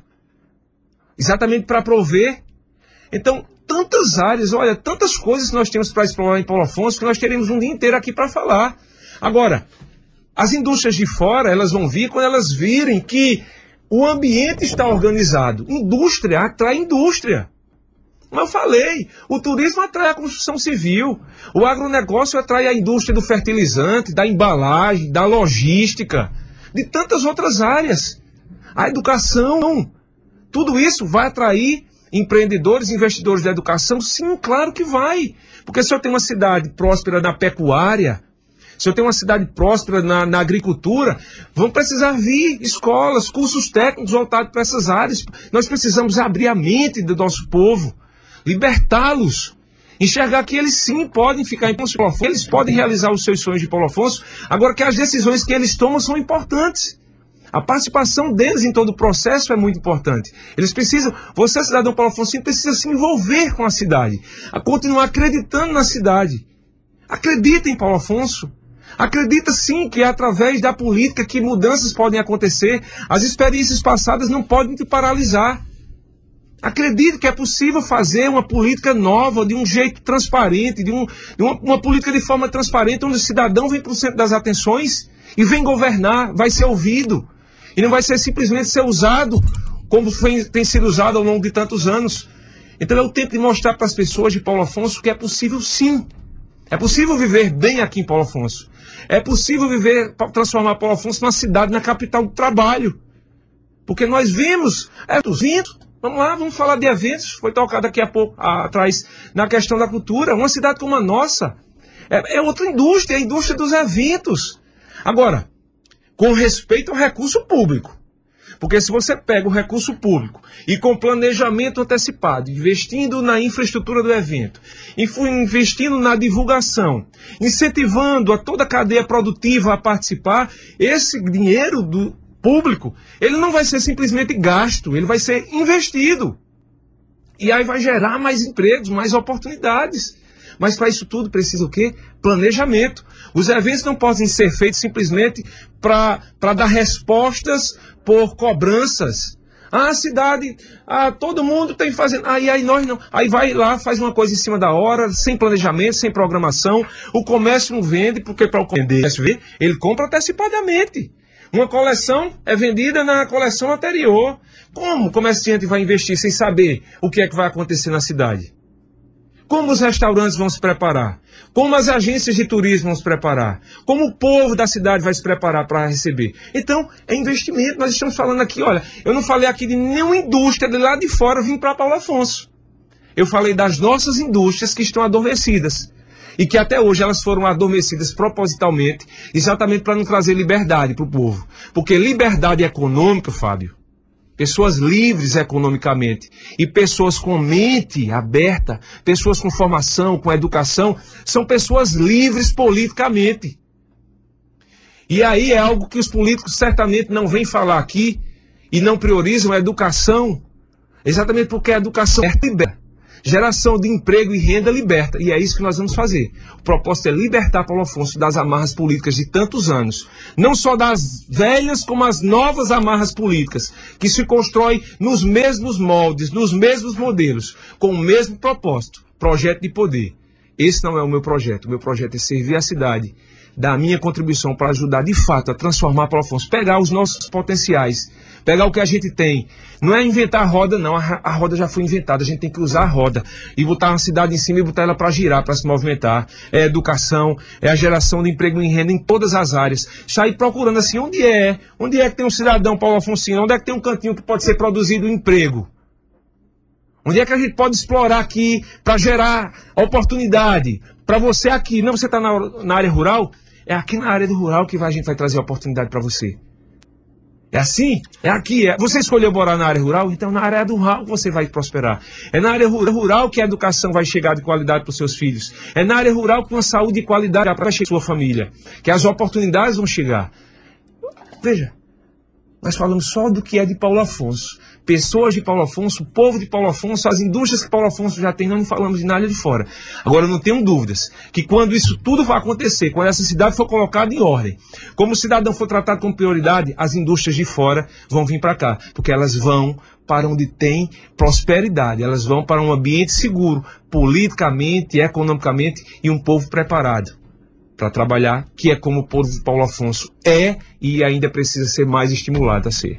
exatamente para prover. Então, tantas áreas, olha, tantas coisas que nós temos para explorar em Paulo Afonso, que nós teremos um dia inteiro aqui para falar. Agora, as indústrias de fora, elas vão vir quando elas virem que o ambiente está organizado. Indústria atrai indústria. Como eu falei, o turismo atrai a construção civil, o agronegócio atrai a indústria do fertilizante, da embalagem, da logística, de tantas outras áreas. A educação, tudo isso vai atrair empreendedores, investidores da educação? Sim, claro que vai. Porque se eu tenho uma cidade próspera na pecuária, se eu tenho uma cidade próspera na, na agricultura, vão precisar vir escolas, cursos técnicos voltados para essas áreas. Nós precisamos abrir a mente do nosso povo, libertá-los, enxergar que eles sim podem ficar em Paulo Afonso, eles podem realizar os seus sonhos de Paulo Afonso, agora que as decisões que eles tomam são importantes. A participação deles em todo o processo é muito importante. Eles precisam, você cidadão Paulo Afonso, precisa se envolver com a cidade, a continuar acreditando na cidade. Acredita em Paulo Afonso. Acredita sim que é através da política que mudanças podem acontecer. As experiências passadas não podem te paralisar. Acredite que é possível fazer uma política nova, de um jeito transparente, de, um, de uma, uma política de forma transparente, onde o cidadão vem para o centro das atenções e vem governar, vai ser ouvido. E não vai ser simplesmente ser usado como foi, tem sido usado ao longo de tantos anos. Então é o tempo de mostrar para as pessoas de Paulo Afonso que é possível sim. É possível viver bem aqui em Paulo Afonso. É possível viver, transformar Paulo Afonso numa cidade, na capital do trabalho. Porque nós vemos, é, vindo. Vamos lá, vamos falar de eventos. Foi tocado daqui a pouco a, atrás na questão da cultura. Uma cidade como a nossa é, é outra indústria, é a indústria dos eventos. Agora, com respeito ao recurso público. Porque se você pega o recurso público e com planejamento antecipado, investindo na infraestrutura do evento, investindo na divulgação, incentivando a toda a cadeia produtiva a participar, esse dinheiro do público, ele não vai ser simplesmente gasto, ele vai ser investido. E aí vai gerar mais empregos, mais oportunidades. Mas para isso tudo precisa o quê? Planejamento. Os eventos não podem ser feitos simplesmente para dar respostas por cobranças. Ah, a cidade, ah, todo mundo tem fazendo. Aí, aí nós não. Aí vai lá, faz uma coisa em cima da hora, sem planejamento, sem programação. O comércio não vende, porque para o comércio ver, ele compra antecipadamente. Uma coleção é vendida na coleção anterior. Como o comerciante vai investir sem saber o que é que vai acontecer na cidade? Como os restaurantes vão se preparar? Como as agências de turismo vão se preparar? Como o povo da cidade vai se preparar para receber? Então, é investimento. Nós estamos falando aqui, olha, eu não falei aqui de nenhuma indústria de lá de fora vir para Paulo Afonso. Eu falei das nossas indústrias que estão adormecidas. e que até hoje elas foram adormecidas propositalmente, exatamente para não trazer liberdade para o povo. Porque liberdade econômica, Fábio, pessoas livres economicamente e pessoas com mente aberta, pessoas com formação, com educação, são pessoas livres politicamente. E aí é algo que os políticos certamente não vêm falar aqui e não priorizam a educação, exatamente porque a educação liberta. Geração de emprego e renda liberta. E é isso que nós vamos fazer. O propósito é libertar Paulo Afonso das amarras políticas de tantos anos. Não só das velhas, como as novas amarras políticas, que se constroem nos mesmos moldes, nos mesmos modelos, com o mesmo propósito, projeto de poder. Esse não é o meu projeto. O meu projeto é servir a cidade, dar a minha contribuição para ajudar de fato a transformar Paulo Afonso, pegar os nossos potenciais, pegar o que a gente tem. Não é inventar a roda, não. A, a roda já foi inventada. A gente tem que usar a roda e botar uma cidade em cima e botar ela para girar, para se movimentar. É educação, é a geração de emprego e renda em todas as áreas. Sair procurando assim, onde é? Onde é que tem um cidadão Paulo Afonso? Onde é que tem um cantinho que pode ser produzido emprego? Onde é que a gente pode explorar aqui para gerar oportunidade? Para você aqui, não, você está na, na área rural? É aqui na área do rural que vai, a gente vai trazer oportunidade para você. É assim? É aqui. É. Você escolheu morar na área rural? Então na área do rural você vai prosperar. É na área rural que a educação vai chegar de qualidade para os seus filhos. É na área rural que uma saúde de qualidade vai chegar para a sua família. Que as oportunidades vão chegar. Veja, nós falamos só do que é de Paulo Afonso. Pessoas de Paulo Afonso, o povo de Paulo Afonso, as indústrias que Paulo Afonso já tem, não falamos de nada de fora. Agora, não tenho dúvidas que quando isso tudo vai acontecer, quando essa cidade for colocada em ordem, como o cidadão for tratado com prioridade, as indústrias de fora vão vir para cá, porque elas vão para onde tem prosperidade, elas vão para um ambiente seguro, politicamente, economicamente, e um povo preparado para trabalhar, que é como o povo de Paulo Afonso é e ainda precisa ser mais estimulado a ser.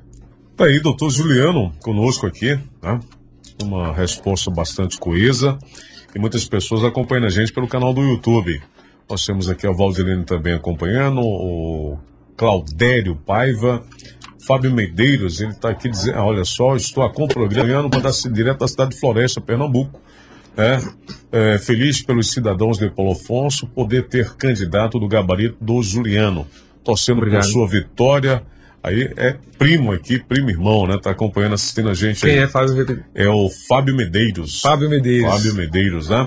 Tá aí, doutor Juliano, conosco aqui, né? Uma resposta bastante coesa e muitas pessoas acompanhando a gente pelo canal do YouTube. Nós temos aqui o Valdirene também acompanhando, o Claudério Paiva, Fábio Medeiros, ele está aqui dizendo, olha só, estou acompanhando para dar direto da cidade de Floresta, Pernambuco, né? É, feliz pelos cidadãos de Paulo Afonso poder ter candidato do gabarito do Juliano, torcendo Obrigado. Por sua vitória. Aí é primo aqui, primo irmão, né? Tá acompanhando, assistindo a gente. Quem aí. é Fábio? É o Fábio Medeiros. Fábio Medeiros. Fábio Medeiros, né?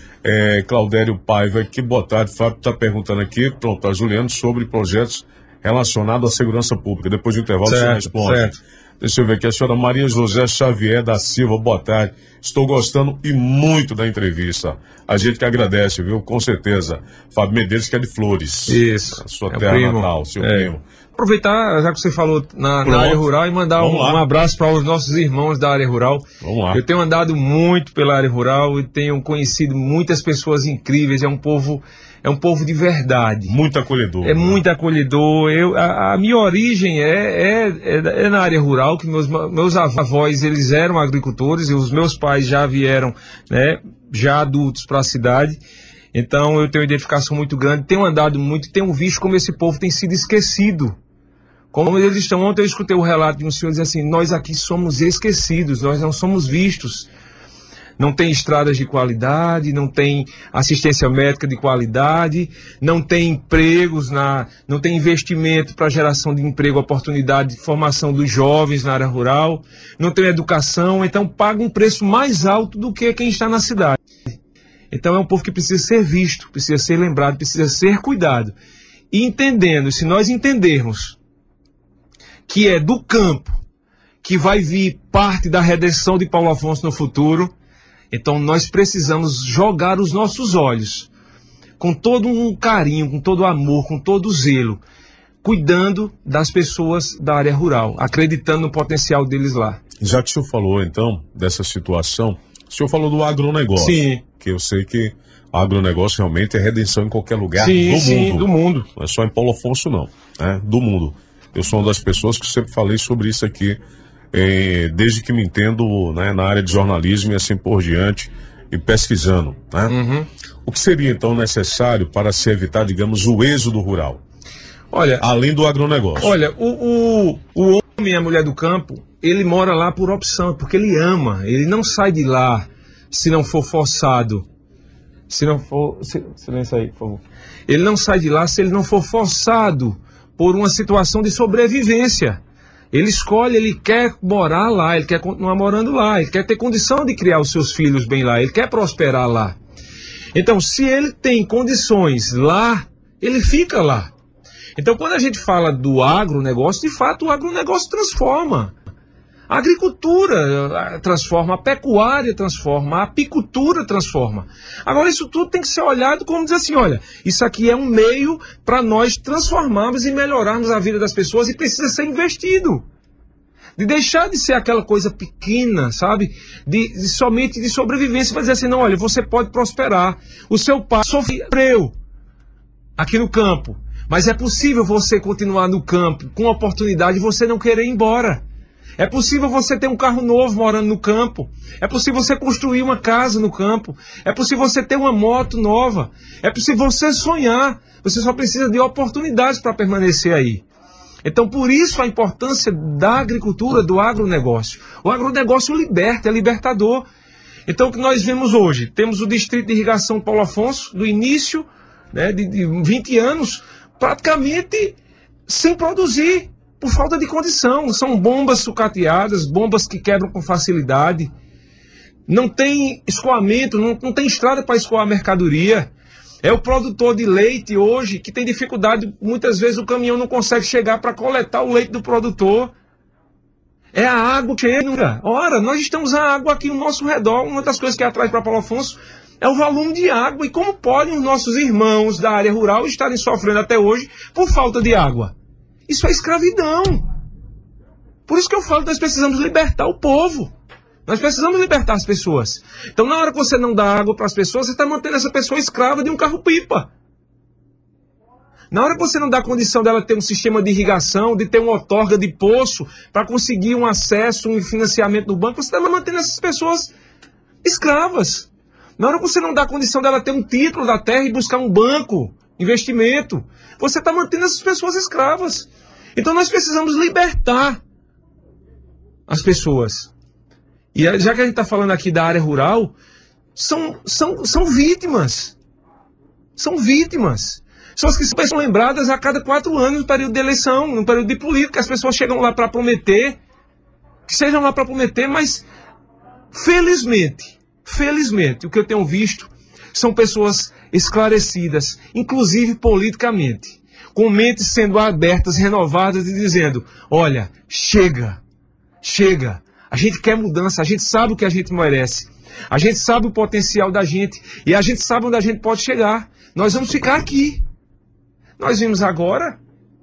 É, Claudério Paiva aqui, boa tarde. Fábio tá perguntando aqui, pronto, para Juliano, sobre projetos relacionados à segurança pública. Depois do intervalo certo, você responde. Certo. Deixa eu ver aqui, a senhora Maria José Xavier da Silva, boa tarde. Estou gostando e muito da entrevista. A gente que agradece, viu? Com certeza. Fábio Medeiros, que é de Flores. Isso. A sua é terra primo. natal, seu é. primo. Aproveitar, já que você falou na, na área rural, e mandar um, um abraço para os nossos irmãos da área rural. Vamos lá. Eu tenho andado muito pela área rural e tenho conhecido muitas pessoas incríveis. É um povo, é um povo de verdade. Muito acolhedor. É né? muito acolhedor. Eu, a, a minha origem é, é, é, é na área rural, que meus, meus avós eles eram agricultores e os meus pais já vieram, né, já adultos para a cidade. Então eu tenho uma identificação muito grande, tenho andado muito, tenho visto como esse povo tem sido esquecido. Como eles estão, ontem eu escutei o relato de um senhor dizer assim, nós aqui somos esquecidos, nós não somos vistos. Não tem estradas de qualidade, não tem assistência médica de qualidade, não tem empregos, na, não tem investimento para geração de emprego, oportunidade de formação dos jovens na área rural, não tem educação, então paga um preço mais alto do que quem está na cidade. Então é um povo que precisa ser visto, precisa ser lembrado, precisa ser cuidado. E entendendo, se nós entendermos que é do campo que vai vir parte da redenção de Paulo Afonso no futuro, então nós precisamos jogar os nossos olhos com todo um carinho, com todo amor, com todo zelo, cuidando das pessoas da área rural, acreditando no potencial deles lá. Já que o senhor falou, então, dessa situação, o senhor falou do agronegócio. Sim. Que eu sei que agronegócio realmente é redenção em qualquer lugar sim, do sim, mundo. do mundo. Não é só em Paulo Afonso, não. Né? Do mundo. Eu sou uma das pessoas que sempre falei sobre isso aqui, eh, desde que me entendo, né, na área de jornalismo e assim por diante, e pesquisando. Né? Uhum. O que seria, então, necessário para se evitar, digamos, o êxodo rural? Olha, além do agronegócio. Olha, o, o, o homem e a mulher do campo, ele mora lá por opção, porque ele ama, ele não sai de lá se não for forçado. Se não for... Silêncio aí, por favor. Ele não sai de lá se ele não for forçado por uma situação de sobrevivência. Ele escolhe, ele quer morar lá, ele quer continuar morando lá, ele quer ter condição de criar os seus filhos bem lá, ele quer prosperar lá. Então, se ele tem condições lá, ele fica lá. Então, quando a gente fala do agronegócio, de fato, o agronegócio transforma. A agricultura transforma, a pecuária transforma, a apicultura transforma. Agora, isso tudo tem que ser olhado como dizer assim, olha, isso aqui é um meio para nós transformarmos e melhorarmos a vida das pessoas e precisa ser investido. De deixar de ser aquela coisa pequena, sabe? De, de somente de sobrevivência, para dizer assim, não, olha, você pode prosperar. O seu pai sofreu aqui no campo, mas é possível você continuar no campo com a oportunidade de você não querer ir embora. É possível você ter um carro novo morando no campo. É possível você construir uma casa no campo. É possível você ter uma moto nova. É possível você sonhar. Você só precisa de oportunidades para permanecer aí. Então, por isso a importância da agricultura, do agronegócio. O agronegócio liberta, é libertador. Então, o que nós vemos hoje? Temos o Distrito de Irrigação Paulo Afonso, do início, né, de, de vinte anos, praticamente sem produzir. Por falta de condição, são bombas sucateadas, bombas que quebram com facilidade, não tem escoamento, não, não tem estrada para escoar a mercadoria. É o produtor de leite hoje que tem dificuldade, muitas vezes o caminhão não consegue chegar para coletar o leite do produtor. É a água que chega. Ora, nós estamos a água aqui ao nosso redor, uma das coisas que atrai para Paulo Afonso é o volume de água. E como podem os nossos irmãos da área rural estarem sofrendo até hoje por falta de água? Isso é escravidão. Por isso que eu falo que nós precisamos libertar o povo. Nós precisamos libertar as pessoas. Então, na hora que você não dá água para as pessoas, você está mantendo essa pessoa escrava de um carro-pipa. Na hora que você não dá condição dela ter um sistema de irrigação, de ter uma outorga de poço, para conseguir um acesso, um financiamento no banco, você está mantendo essas pessoas escravas. Na hora que você não dá condição dela ter um título da terra e buscar um banco, investimento, você está mantendo essas pessoas escravas. Então nós precisamos libertar as pessoas. E já que a gente está falando aqui da área rural, são, são, são vítimas. São vítimas. São as que são lembradas a cada quatro anos no período de eleição, no período de política. As pessoas chegam lá para prometer, que sejam lá para prometer, mas felizmente, felizmente, o que eu tenho visto são pessoas esclarecidas, inclusive politicamente, com mentes sendo abertas, renovadas e dizendo, olha, chega, chega, a gente quer mudança, a gente sabe o que a gente merece, a gente sabe o potencial da gente e a gente sabe onde a gente pode chegar, nós vamos ficar aqui. Nós vimos agora,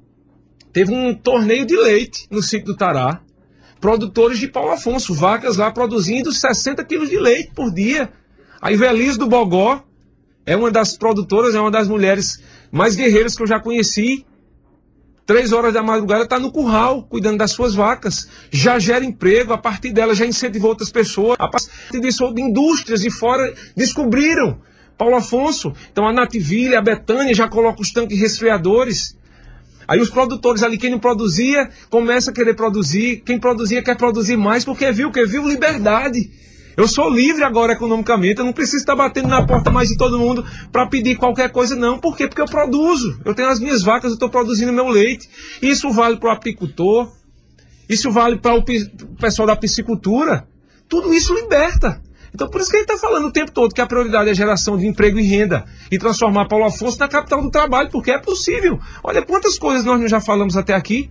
teve um torneio de leite no sítio do Tará, produtores de Paulo Afonso, vacas lá produzindo sessenta quilos de leite por dia. A Ivelise do Bogó é uma das produtoras, é uma das mulheres mais guerreiras que eu já conheci. Três horas da madrugada está no curral, cuidando das suas vacas. Já gera emprego, a partir dela já incentivou outras pessoas. A partir disso, indústrias de fora descobriram Paulo Afonso. Então a Nativille, a Betânia já coloca os tanques resfriadores. Aí os produtores ali, quem não produzia, começa a querer produzir. Quem produzia quer produzir mais porque viu, que viu liberdade. Eu sou livre agora economicamente, eu não preciso estar batendo na porta mais de todo mundo para pedir qualquer coisa, não. Por quê? Porque eu produzo. Eu tenho as minhas vacas, eu estou produzindo meu leite. Isso vale para o apicultor, isso vale para o pessoal da piscicultura. Tudo isso liberta. Então por isso que a gente está falando o tempo todo que a prioridade é a geração de emprego e renda e transformar Paulo Afonso na capital do trabalho, porque é possível. Olha quantas coisas nós já falamos até aqui.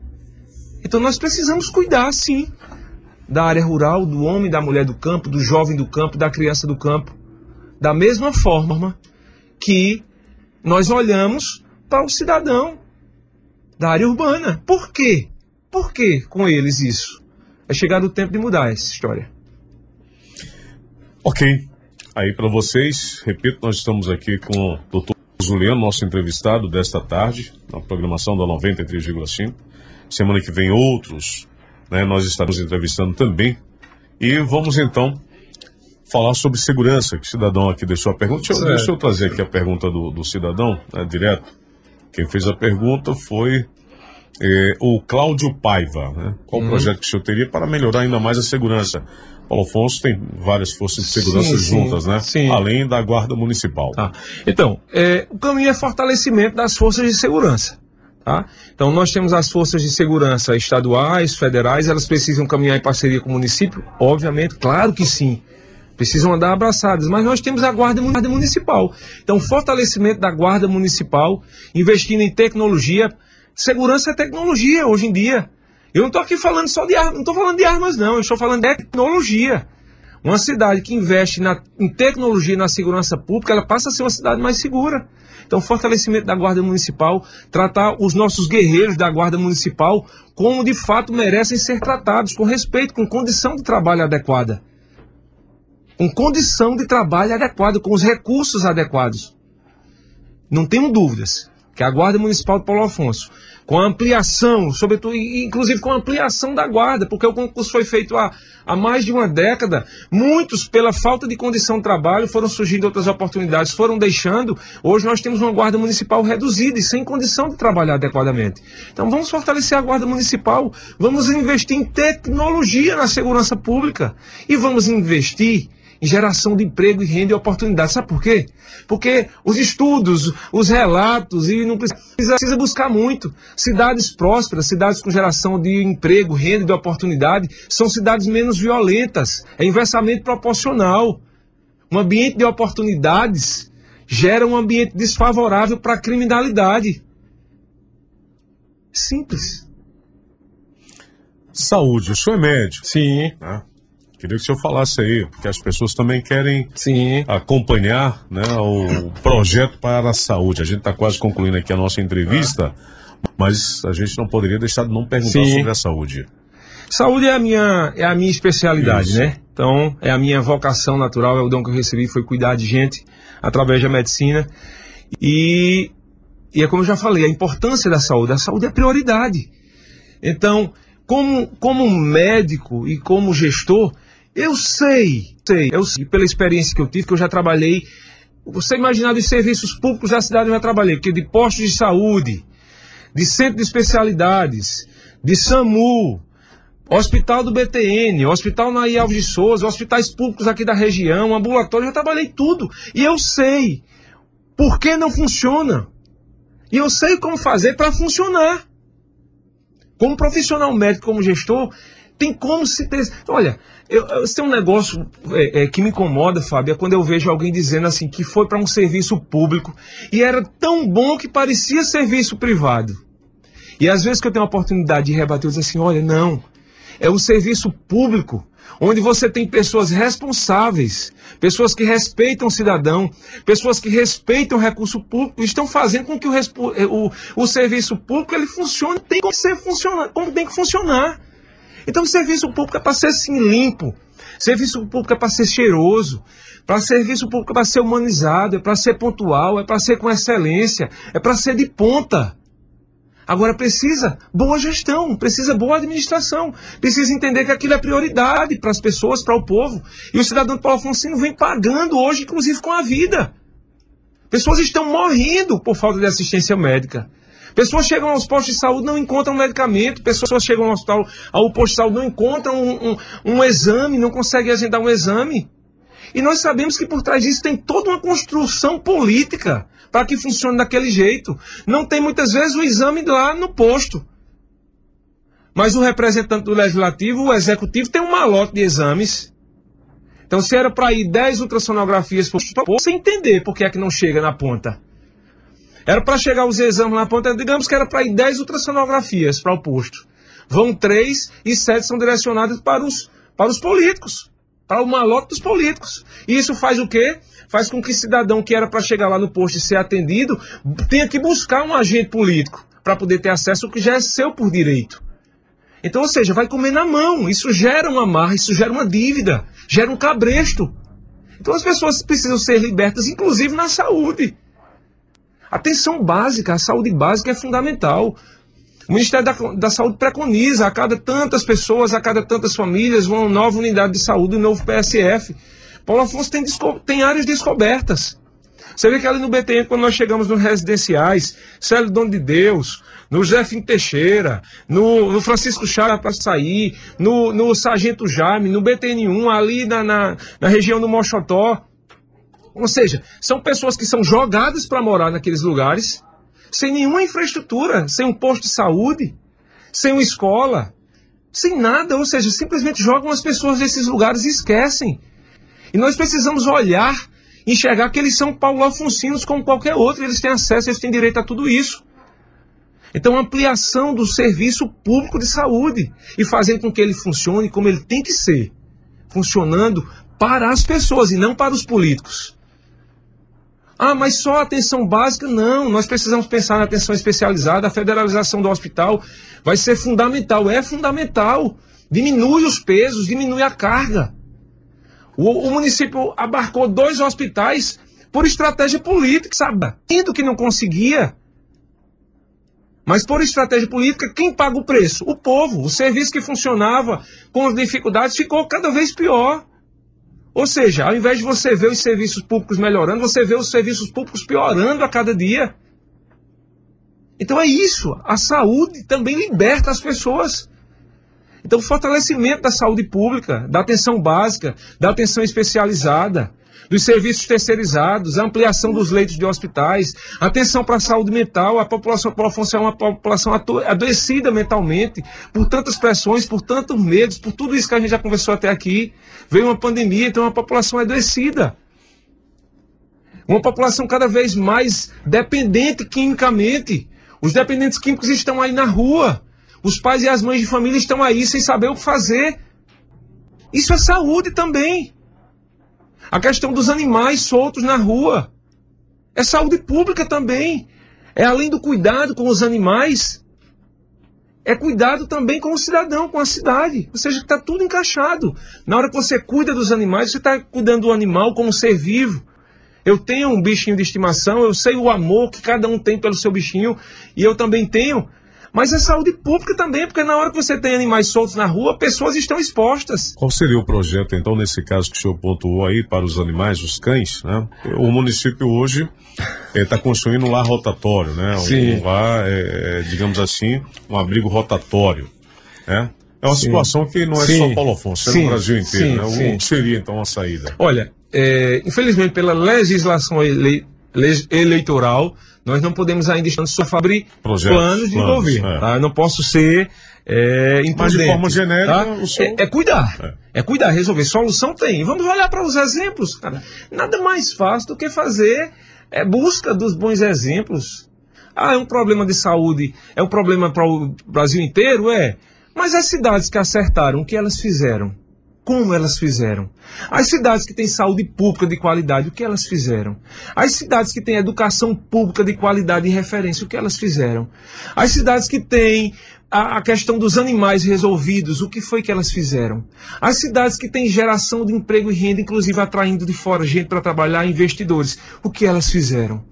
Então nós precisamos cuidar, sim, da área rural, do homem, da mulher do campo, do jovem do campo, da criança do campo. Da mesma forma que nós olhamos para o cidadão da área urbana. Por quê? Por que com eles isso? É chegado o tempo de mudar essa história. Ok. Aí para vocês, repito, nós estamos aqui com o doutor Juliano, nosso entrevistado desta tarde, na programação da noventa e três vírgula cinco. Semana que vem outros, né, nós estaremos entrevistando também. E vamos então falar sobre segurança, que o cidadão aqui deixou a pergunta. Deixa eu, deixa eu trazer aqui a pergunta do, do cidadão, né, direto. Quem fez a pergunta foi é, o Cláudio Paiva. Né? Qual uhum. o projeto que o senhor teria para melhorar ainda mais a segurança Paulo Afonso tem várias forças de segurança sim, juntas, sim, né? Sim. Além da Guarda Municipal. Tá. Então, é, o caminho é fortalecimento das forças de segurança. Tá? Então, nós temos as forças de segurança estaduais, federais, elas precisam caminhar em parceria com o município? Obviamente, claro que sim. Precisam andar abraçadas, mas nós temos a Guarda Municipal. Então, fortalecimento da Guarda Municipal, investindo em tecnologia. Segurança é tecnologia hoje em dia. Eu não estou aqui falando só de armas, não estou falando de armas não, eu estou falando de tecnologia. Uma cidade que investe na, em tecnologia na segurança pública, ela passa a ser uma cidade mais segura. Então, fortalecimento da Guarda Municipal, tratar os nossos guerreiros da Guarda Municipal como de fato merecem ser tratados, com respeito, com condição de trabalho adequada. Com condição de trabalho adequada, com os recursos adequados. Não tenho dúvidas que a Guarda Municipal de Paulo Afonso, com a ampliação, sobretudo, inclusive com a ampliação da guarda, porque o concurso foi feito há, há mais de uma década, muitos, pela falta de condição de trabalho, foram surgindo outras oportunidades, foram deixando. Hoje nós temos uma Guarda Municipal reduzida e sem condição de trabalhar adequadamente. Então vamos fortalecer a Guarda Municipal, vamos investir em tecnologia na segurança pública e vamos investir em geração de emprego e renda e oportunidade. Sabe por quê? Porque os estudos, os relatos, e não precisa, precisa buscar muito. Cidades prósperas, cidades com geração de emprego, renda e de oportunidade, são cidades menos violentas. É inversamente proporcional. Um ambiente de oportunidades gera um ambiente desfavorável para a criminalidade. Simples. Saúde, o senhor é médico. Sim. Né? Queria que o senhor falasse aí, porque as pessoas também querem Sim. acompanhar, né, o projeto para a saúde. A gente está quase concluindo aqui a nossa entrevista, mas a gente não poderia deixar de não perguntar Sim. sobre a saúde. Saúde é a minha, é a minha especialidade, Isso. né? Então, é a minha vocação natural, é o dom que eu recebi, foi cuidar de gente através da medicina. E, e é como eu já falei, a importância da saúde. A saúde é prioridade. Então, como, como médico e como gestor, eu sei, sei, eu sei, pela experiência que eu tive, que eu já trabalhei, você imaginar dos serviços públicos da cidade eu já trabalhei, porque de postos de saúde, de centro de especialidades, de SAMU, hospital do B T N, hospital Naí Alves de Souza, hospitais públicos aqui da região, ambulatório, eu já trabalhei tudo. E eu sei por que não funciona. E eu sei como fazer para funcionar. Como profissional médico, como gestor, tem como se ter... Olha, eu, eu, tem um negócio é, é, que me incomoda, Fábio, é quando eu vejo alguém dizendo assim que foi para um serviço público e era tão bom que parecia serviço privado. E às vezes que eu tenho a oportunidade de rebater, eu digo assim, olha, não, é um serviço público onde você tem pessoas responsáveis, pessoas que respeitam o cidadão, pessoas que respeitam o recurso público e estão fazendo com que o, o, o serviço público ele funcione, tem que ser funcionar, como tem que funcionar. Então o serviço público é para ser assim limpo, serviço público é para ser cheiroso, para serviço público é para ser humanizado, é para ser pontual, é para ser com excelência, é para ser de ponta. Agora precisa boa gestão, precisa boa administração, precisa entender que aquilo é prioridade para as pessoas, para o povo. E o cidadão de Paulo Afonso vem pagando hoje, inclusive com a vida. Pessoas estão morrendo por falta de assistência médica. Pessoas chegam aos postos de saúde e não encontram medicamento. Pessoas chegam ao hospital, ao posto de saúde, não encontram um, um, um exame, não conseguem agendar um exame. E nós sabemos que por trás disso tem toda uma construção política para que funcione daquele jeito. Não tem muitas vezes o exame lá no posto. Mas o representante do legislativo, o executivo, tem um malote de exames. Então se era para ir dez ultrassonografias por posto, você entender por que é que não chega na ponta. Era para chegar os exames na ponta, digamos que era para ir dez ultrassonografias para o posto. Vão três e sete são direcionadas para os, para os políticos, para o malote dos políticos. E isso faz o quê? Faz com que o cidadão que era para chegar lá no posto e ser atendido tenha que buscar um agente político para poder ter acesso ao que já é seu por direito. Então, ou seja, vai comer na mão. Isso gera uma amarra, isso gera uma dívida, gera um cabresto. Então as pessoas precisam ser libertas, inclusive na saúde. Atenção básica, a saúde básica é fundamental. O Ministério da, da Saúde preconiza a cada tantas pessoas, a cada tantas famílias, uma nova unidade de saúde, um novo P S F. Paulo Afonso tem, tem áreas descobertas. Você vê que ali no B T N, quando nós chegamos nos residenciais, Célio Dom de Deus, no José Finto Teixeira, no, no Francisco Chagas para sair, no, no Sargento Jaime, no B T N um, ali na, na, na região do Mochotó. Ou seja, são pessoas que são jogadas para morar naqueles lugares, sem nenhuma infraestrutura, sem um posto de saúde, sem uma escola, sem nada. Ou seja, simplesmente jogam as pessoas desses lugares e esquecem. E nós precisamos olhar, enxergar que eles são Paulo Alfonsinos como qualquer outro, eles têm acesso, eles têm direito a tudo isso. Então, ampliação do serviço público de saúde e fazendo com que ele funcione como ele tem que ser, funcionando para as pessoas e não para os políticos. Ah, mas só atenção básica? Não, nós precisamos pensar na atenção especializada. A federalização do hospital vai ser fundamental, é fundamental. Diminui os pesos, diminui a carga. O, o município abarcou dois hospitais por estratégia política, sabe? Tendo que não conseguia. Mas por estratégia política, quem paga o preço? O povo. O serviço que funcionava com as dificuldades ficou cada vez pior. Ou seja, ao invés de você ver os serviços públicos melhorando, você vê os serviços públicos piorando a cada dia. Então é isso. A saúde também liberta as pessoas. Então o fortalecimento da saúde pública, da atenção básica, da atenção especializada, dos serviços terceirizados, a ampliação dos leitos de hospitais, atenção para a saúde mental. A população Paulo Afonso é uma população adoecida mentalmente, por tantas pressões, por tantos medos, por tudo isso que a gente já conversou até aqui. Veio uma pandemia, então é uma população adoecida. Uma população cada vez mais dependente quimicamente. Os dependentes químicos estão aí na rua. Os pais e as mães de família estão aí sem saber o que fazer. Isso é saúde também. A questão dos animais soltos na rua é saúde pública também. É além do cuidado com os animais, é cuidado também com o cidadão, com a cidade. Ou seja, está tudo encaixado. Na hora que você cuida dos animais, você está cuidando do animal como ser vivo. Eu tenho um bichinho de estimação, eu sei o amor que cada um tem pelo seu bichinho, e eu também tenho. Mas é saúde pública também, porque na hora que você tem animais soltos na rua, pessoas estão expostas. Qual seria o projeto, então, nesse caso que o senhor pontuou aí, para os animais, os cães, né? O município hoje está construindo um lar rotatório, né? Sim. Um lar, é, digamos assim, um abrigo rotatório, né? É uma Sim. situação que não é Sim. só Paulo Afonso, é Sim. no Brasil inteiro, Sim. né? Sim. O que seria, então, a saída? Olha, é, infelizmente, pela legislação ele, le, eleitoral, nós não podemos ainda estar sobre Projetos, planos de planos, governo. É. Tá? Eu não posso ser é, imprudente. Mas de forma genérica, tá? o senhor... é, é cuidar. É. é cuidar, resolver. Solução tem. E vamos olhar para os exemplos, cara. Nada mais fácil do que fazer é, busca dos bons exemplos. Ah, é um problema de saúde, é um problema para o Brasil inteiro? É. Mas as cidades que acertaram, o que elas fizeram? Como elas fizeram? As cidades que têm saúde pública de qualidade, o que elas fizeram? As cidades que têm educação pública de qualidade e referência, o que elas fizeram? As cidades que têm a, a questão dos animais resolvidos, o que foi que elas fizeram? As cidades que têm geração de emprego e renda, inclusive atraindo de fora gente para trabalhar, investidores, o que elas fizeram?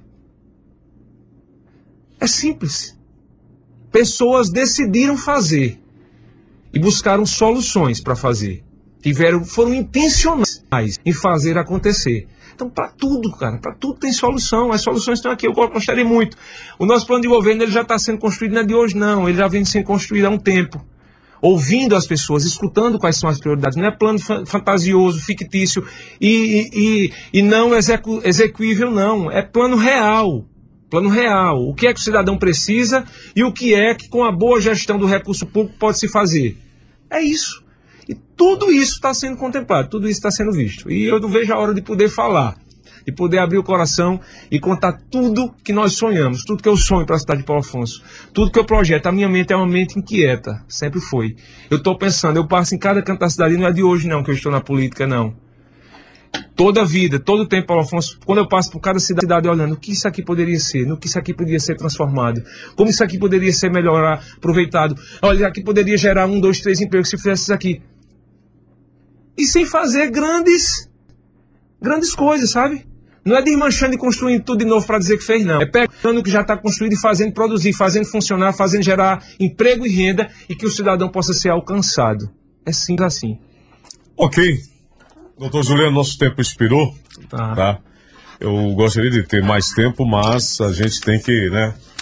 É simples. Pessoas decidiram fazer e buscaram soluções para fazer. Tiveram, foram intencionais em fazer acontecer. Então, para tudo, cara, para tudo tem solução. As soluções estão aqui. Eu gostaria muito. O nosso plano de governo ele já está sendo construído, não é de hoje, não. Ele já vem sendo construído há um tempo. Ouvindo as pessoas, escutando quais são as prioridades. Não é plano fantasioso, fictício e, e, e não execu, execuível, não. É plano real. Plano real. O que é que o cidadão precisa e o que é que, com a boa gestão do recurso público, pode se fazer. É isso. E tudo isso está sendo contemplado, tudo isso está sendo visto. E eu não vejo a hora de poder falar, de poder abrir o coração e contar tudo que nós sonhamos, tudo que eu sonho para a cidade de Paulo Afonso, tudo que eu projeto. A minha mente é uma mente inquieta, sempre foi. Eu estou pensando, eu passo em cada canto da cidade, não é de hoje não que eu estou na política, não. Toda a vida, todo o tempo, Paulo Afonso, quando eu passo por cada cidade olhando o que isso aqui poderia ser, no que isso aqui poderia ser transformado, como isso aqui poderia ser melhor aproveitado, olha, aqui poderia gerar um, dois, três empregos se fizesse isso aqui. E sem fazer grandes, grandes coisas, sabe? Não é desmanchando e construindo tudo de novo para dizer que fez, não. É pegando o que já está construído e fazendo produzir, fazendo funcionar, fazendo gerar emprego e renda e que o cidadão possa ser alcançado. É simples assim. Ok. Doutor Juliano, nosso tempo expirou. Tá. Tá? Eu gostaria de ter mais tempo, mas a gente tem que, né,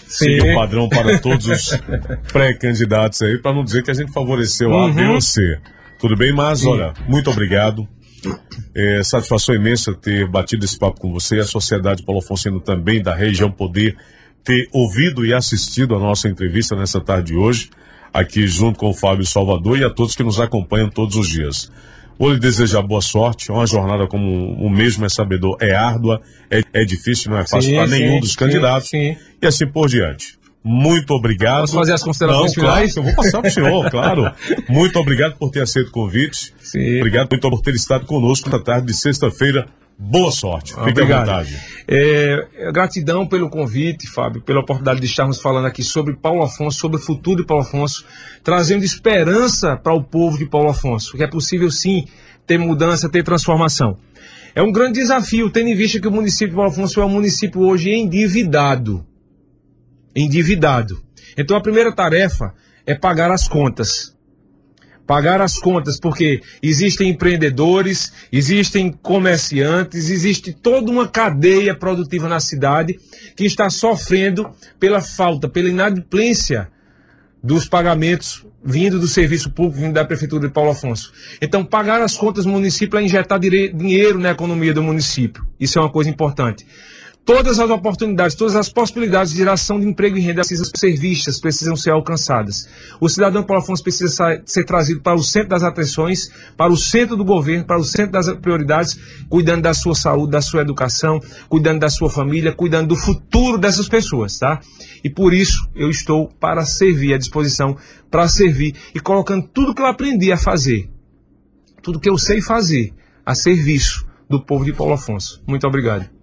seguir o padrão para todos os pré-candidatos aí, para não dizer que a gente favoreceu A, uhum. B ou C. Tudo bem, mas Sim. olha, muito obrigado. É, satisfação imensa ter batido esse papo com você, a sociedade paulofonsina também da região poder ter ouvido e assistido a nossa entrevista nessa tarde de hoje, aqui junto com o Fábio Salvador e a todos que nos acompanham todos os dias. Vou lhe desejar boa sorte. Uma jornada, como o mesmo é sabedor, é árdua, é, é difícil, não é fácil para nenhum dos candidatos, sim, sim. E assim por diante. Muito obrigado. Posso fazer as considerações não, finais? Claro, eu vou passar para o senhor, claro. Muito obrigado por ter aceito o convite. Sim. Obrigado muito por ter estado conosco na tarde de sexta-feira. Boa sorte. Fique Obrigado. à vontade. É, gratidão pelo convite, Fábio, pela oportunidade de estarmos falando aqui sobre Paulo Afonso, sobre o futuro de Paulo Afonso, trazendo esperança para o povo de Paulo Afonso, que é possível sim ter mudança, ter transformação. É um grande desafio, tendo em vista que o município de Paulo Afonso é um município hoje endividado. Endividado. Então a primeira tarefa é pagar as contas. Pagar as contas, porque existem empreendedores, existem comerciantes, existe toda uma cadeia produtiva na cidade que está sofrendo pela falta, pela inadimplência dos pagamentos vindo do serviço público, vindo da Prefeitura de Paulo Afonso. Então, pagar as contas do município é injetar dinheiro na economia do município. Isso é uma coisa importante. Todas as oportunidades, todas as possibilidades de geração de emprego e renda precisam ser vistas, precisam ser alcançadas. O cidadão Paulo Afonso precisa ser trazido para o centro das atenções, para o centro do governo, para o centro das prioridades, cuidando da sua saúde, da sua educação, cuidando da sua família, cuidando do futuro dessas pessoas, tá? E por isso eu estou para servir, à disposição para servir e colocando tudo que eu aprendi a fazer, tudo que eu sei fazer, a serviço do povo de Paulo Afonso. Muito obrigado.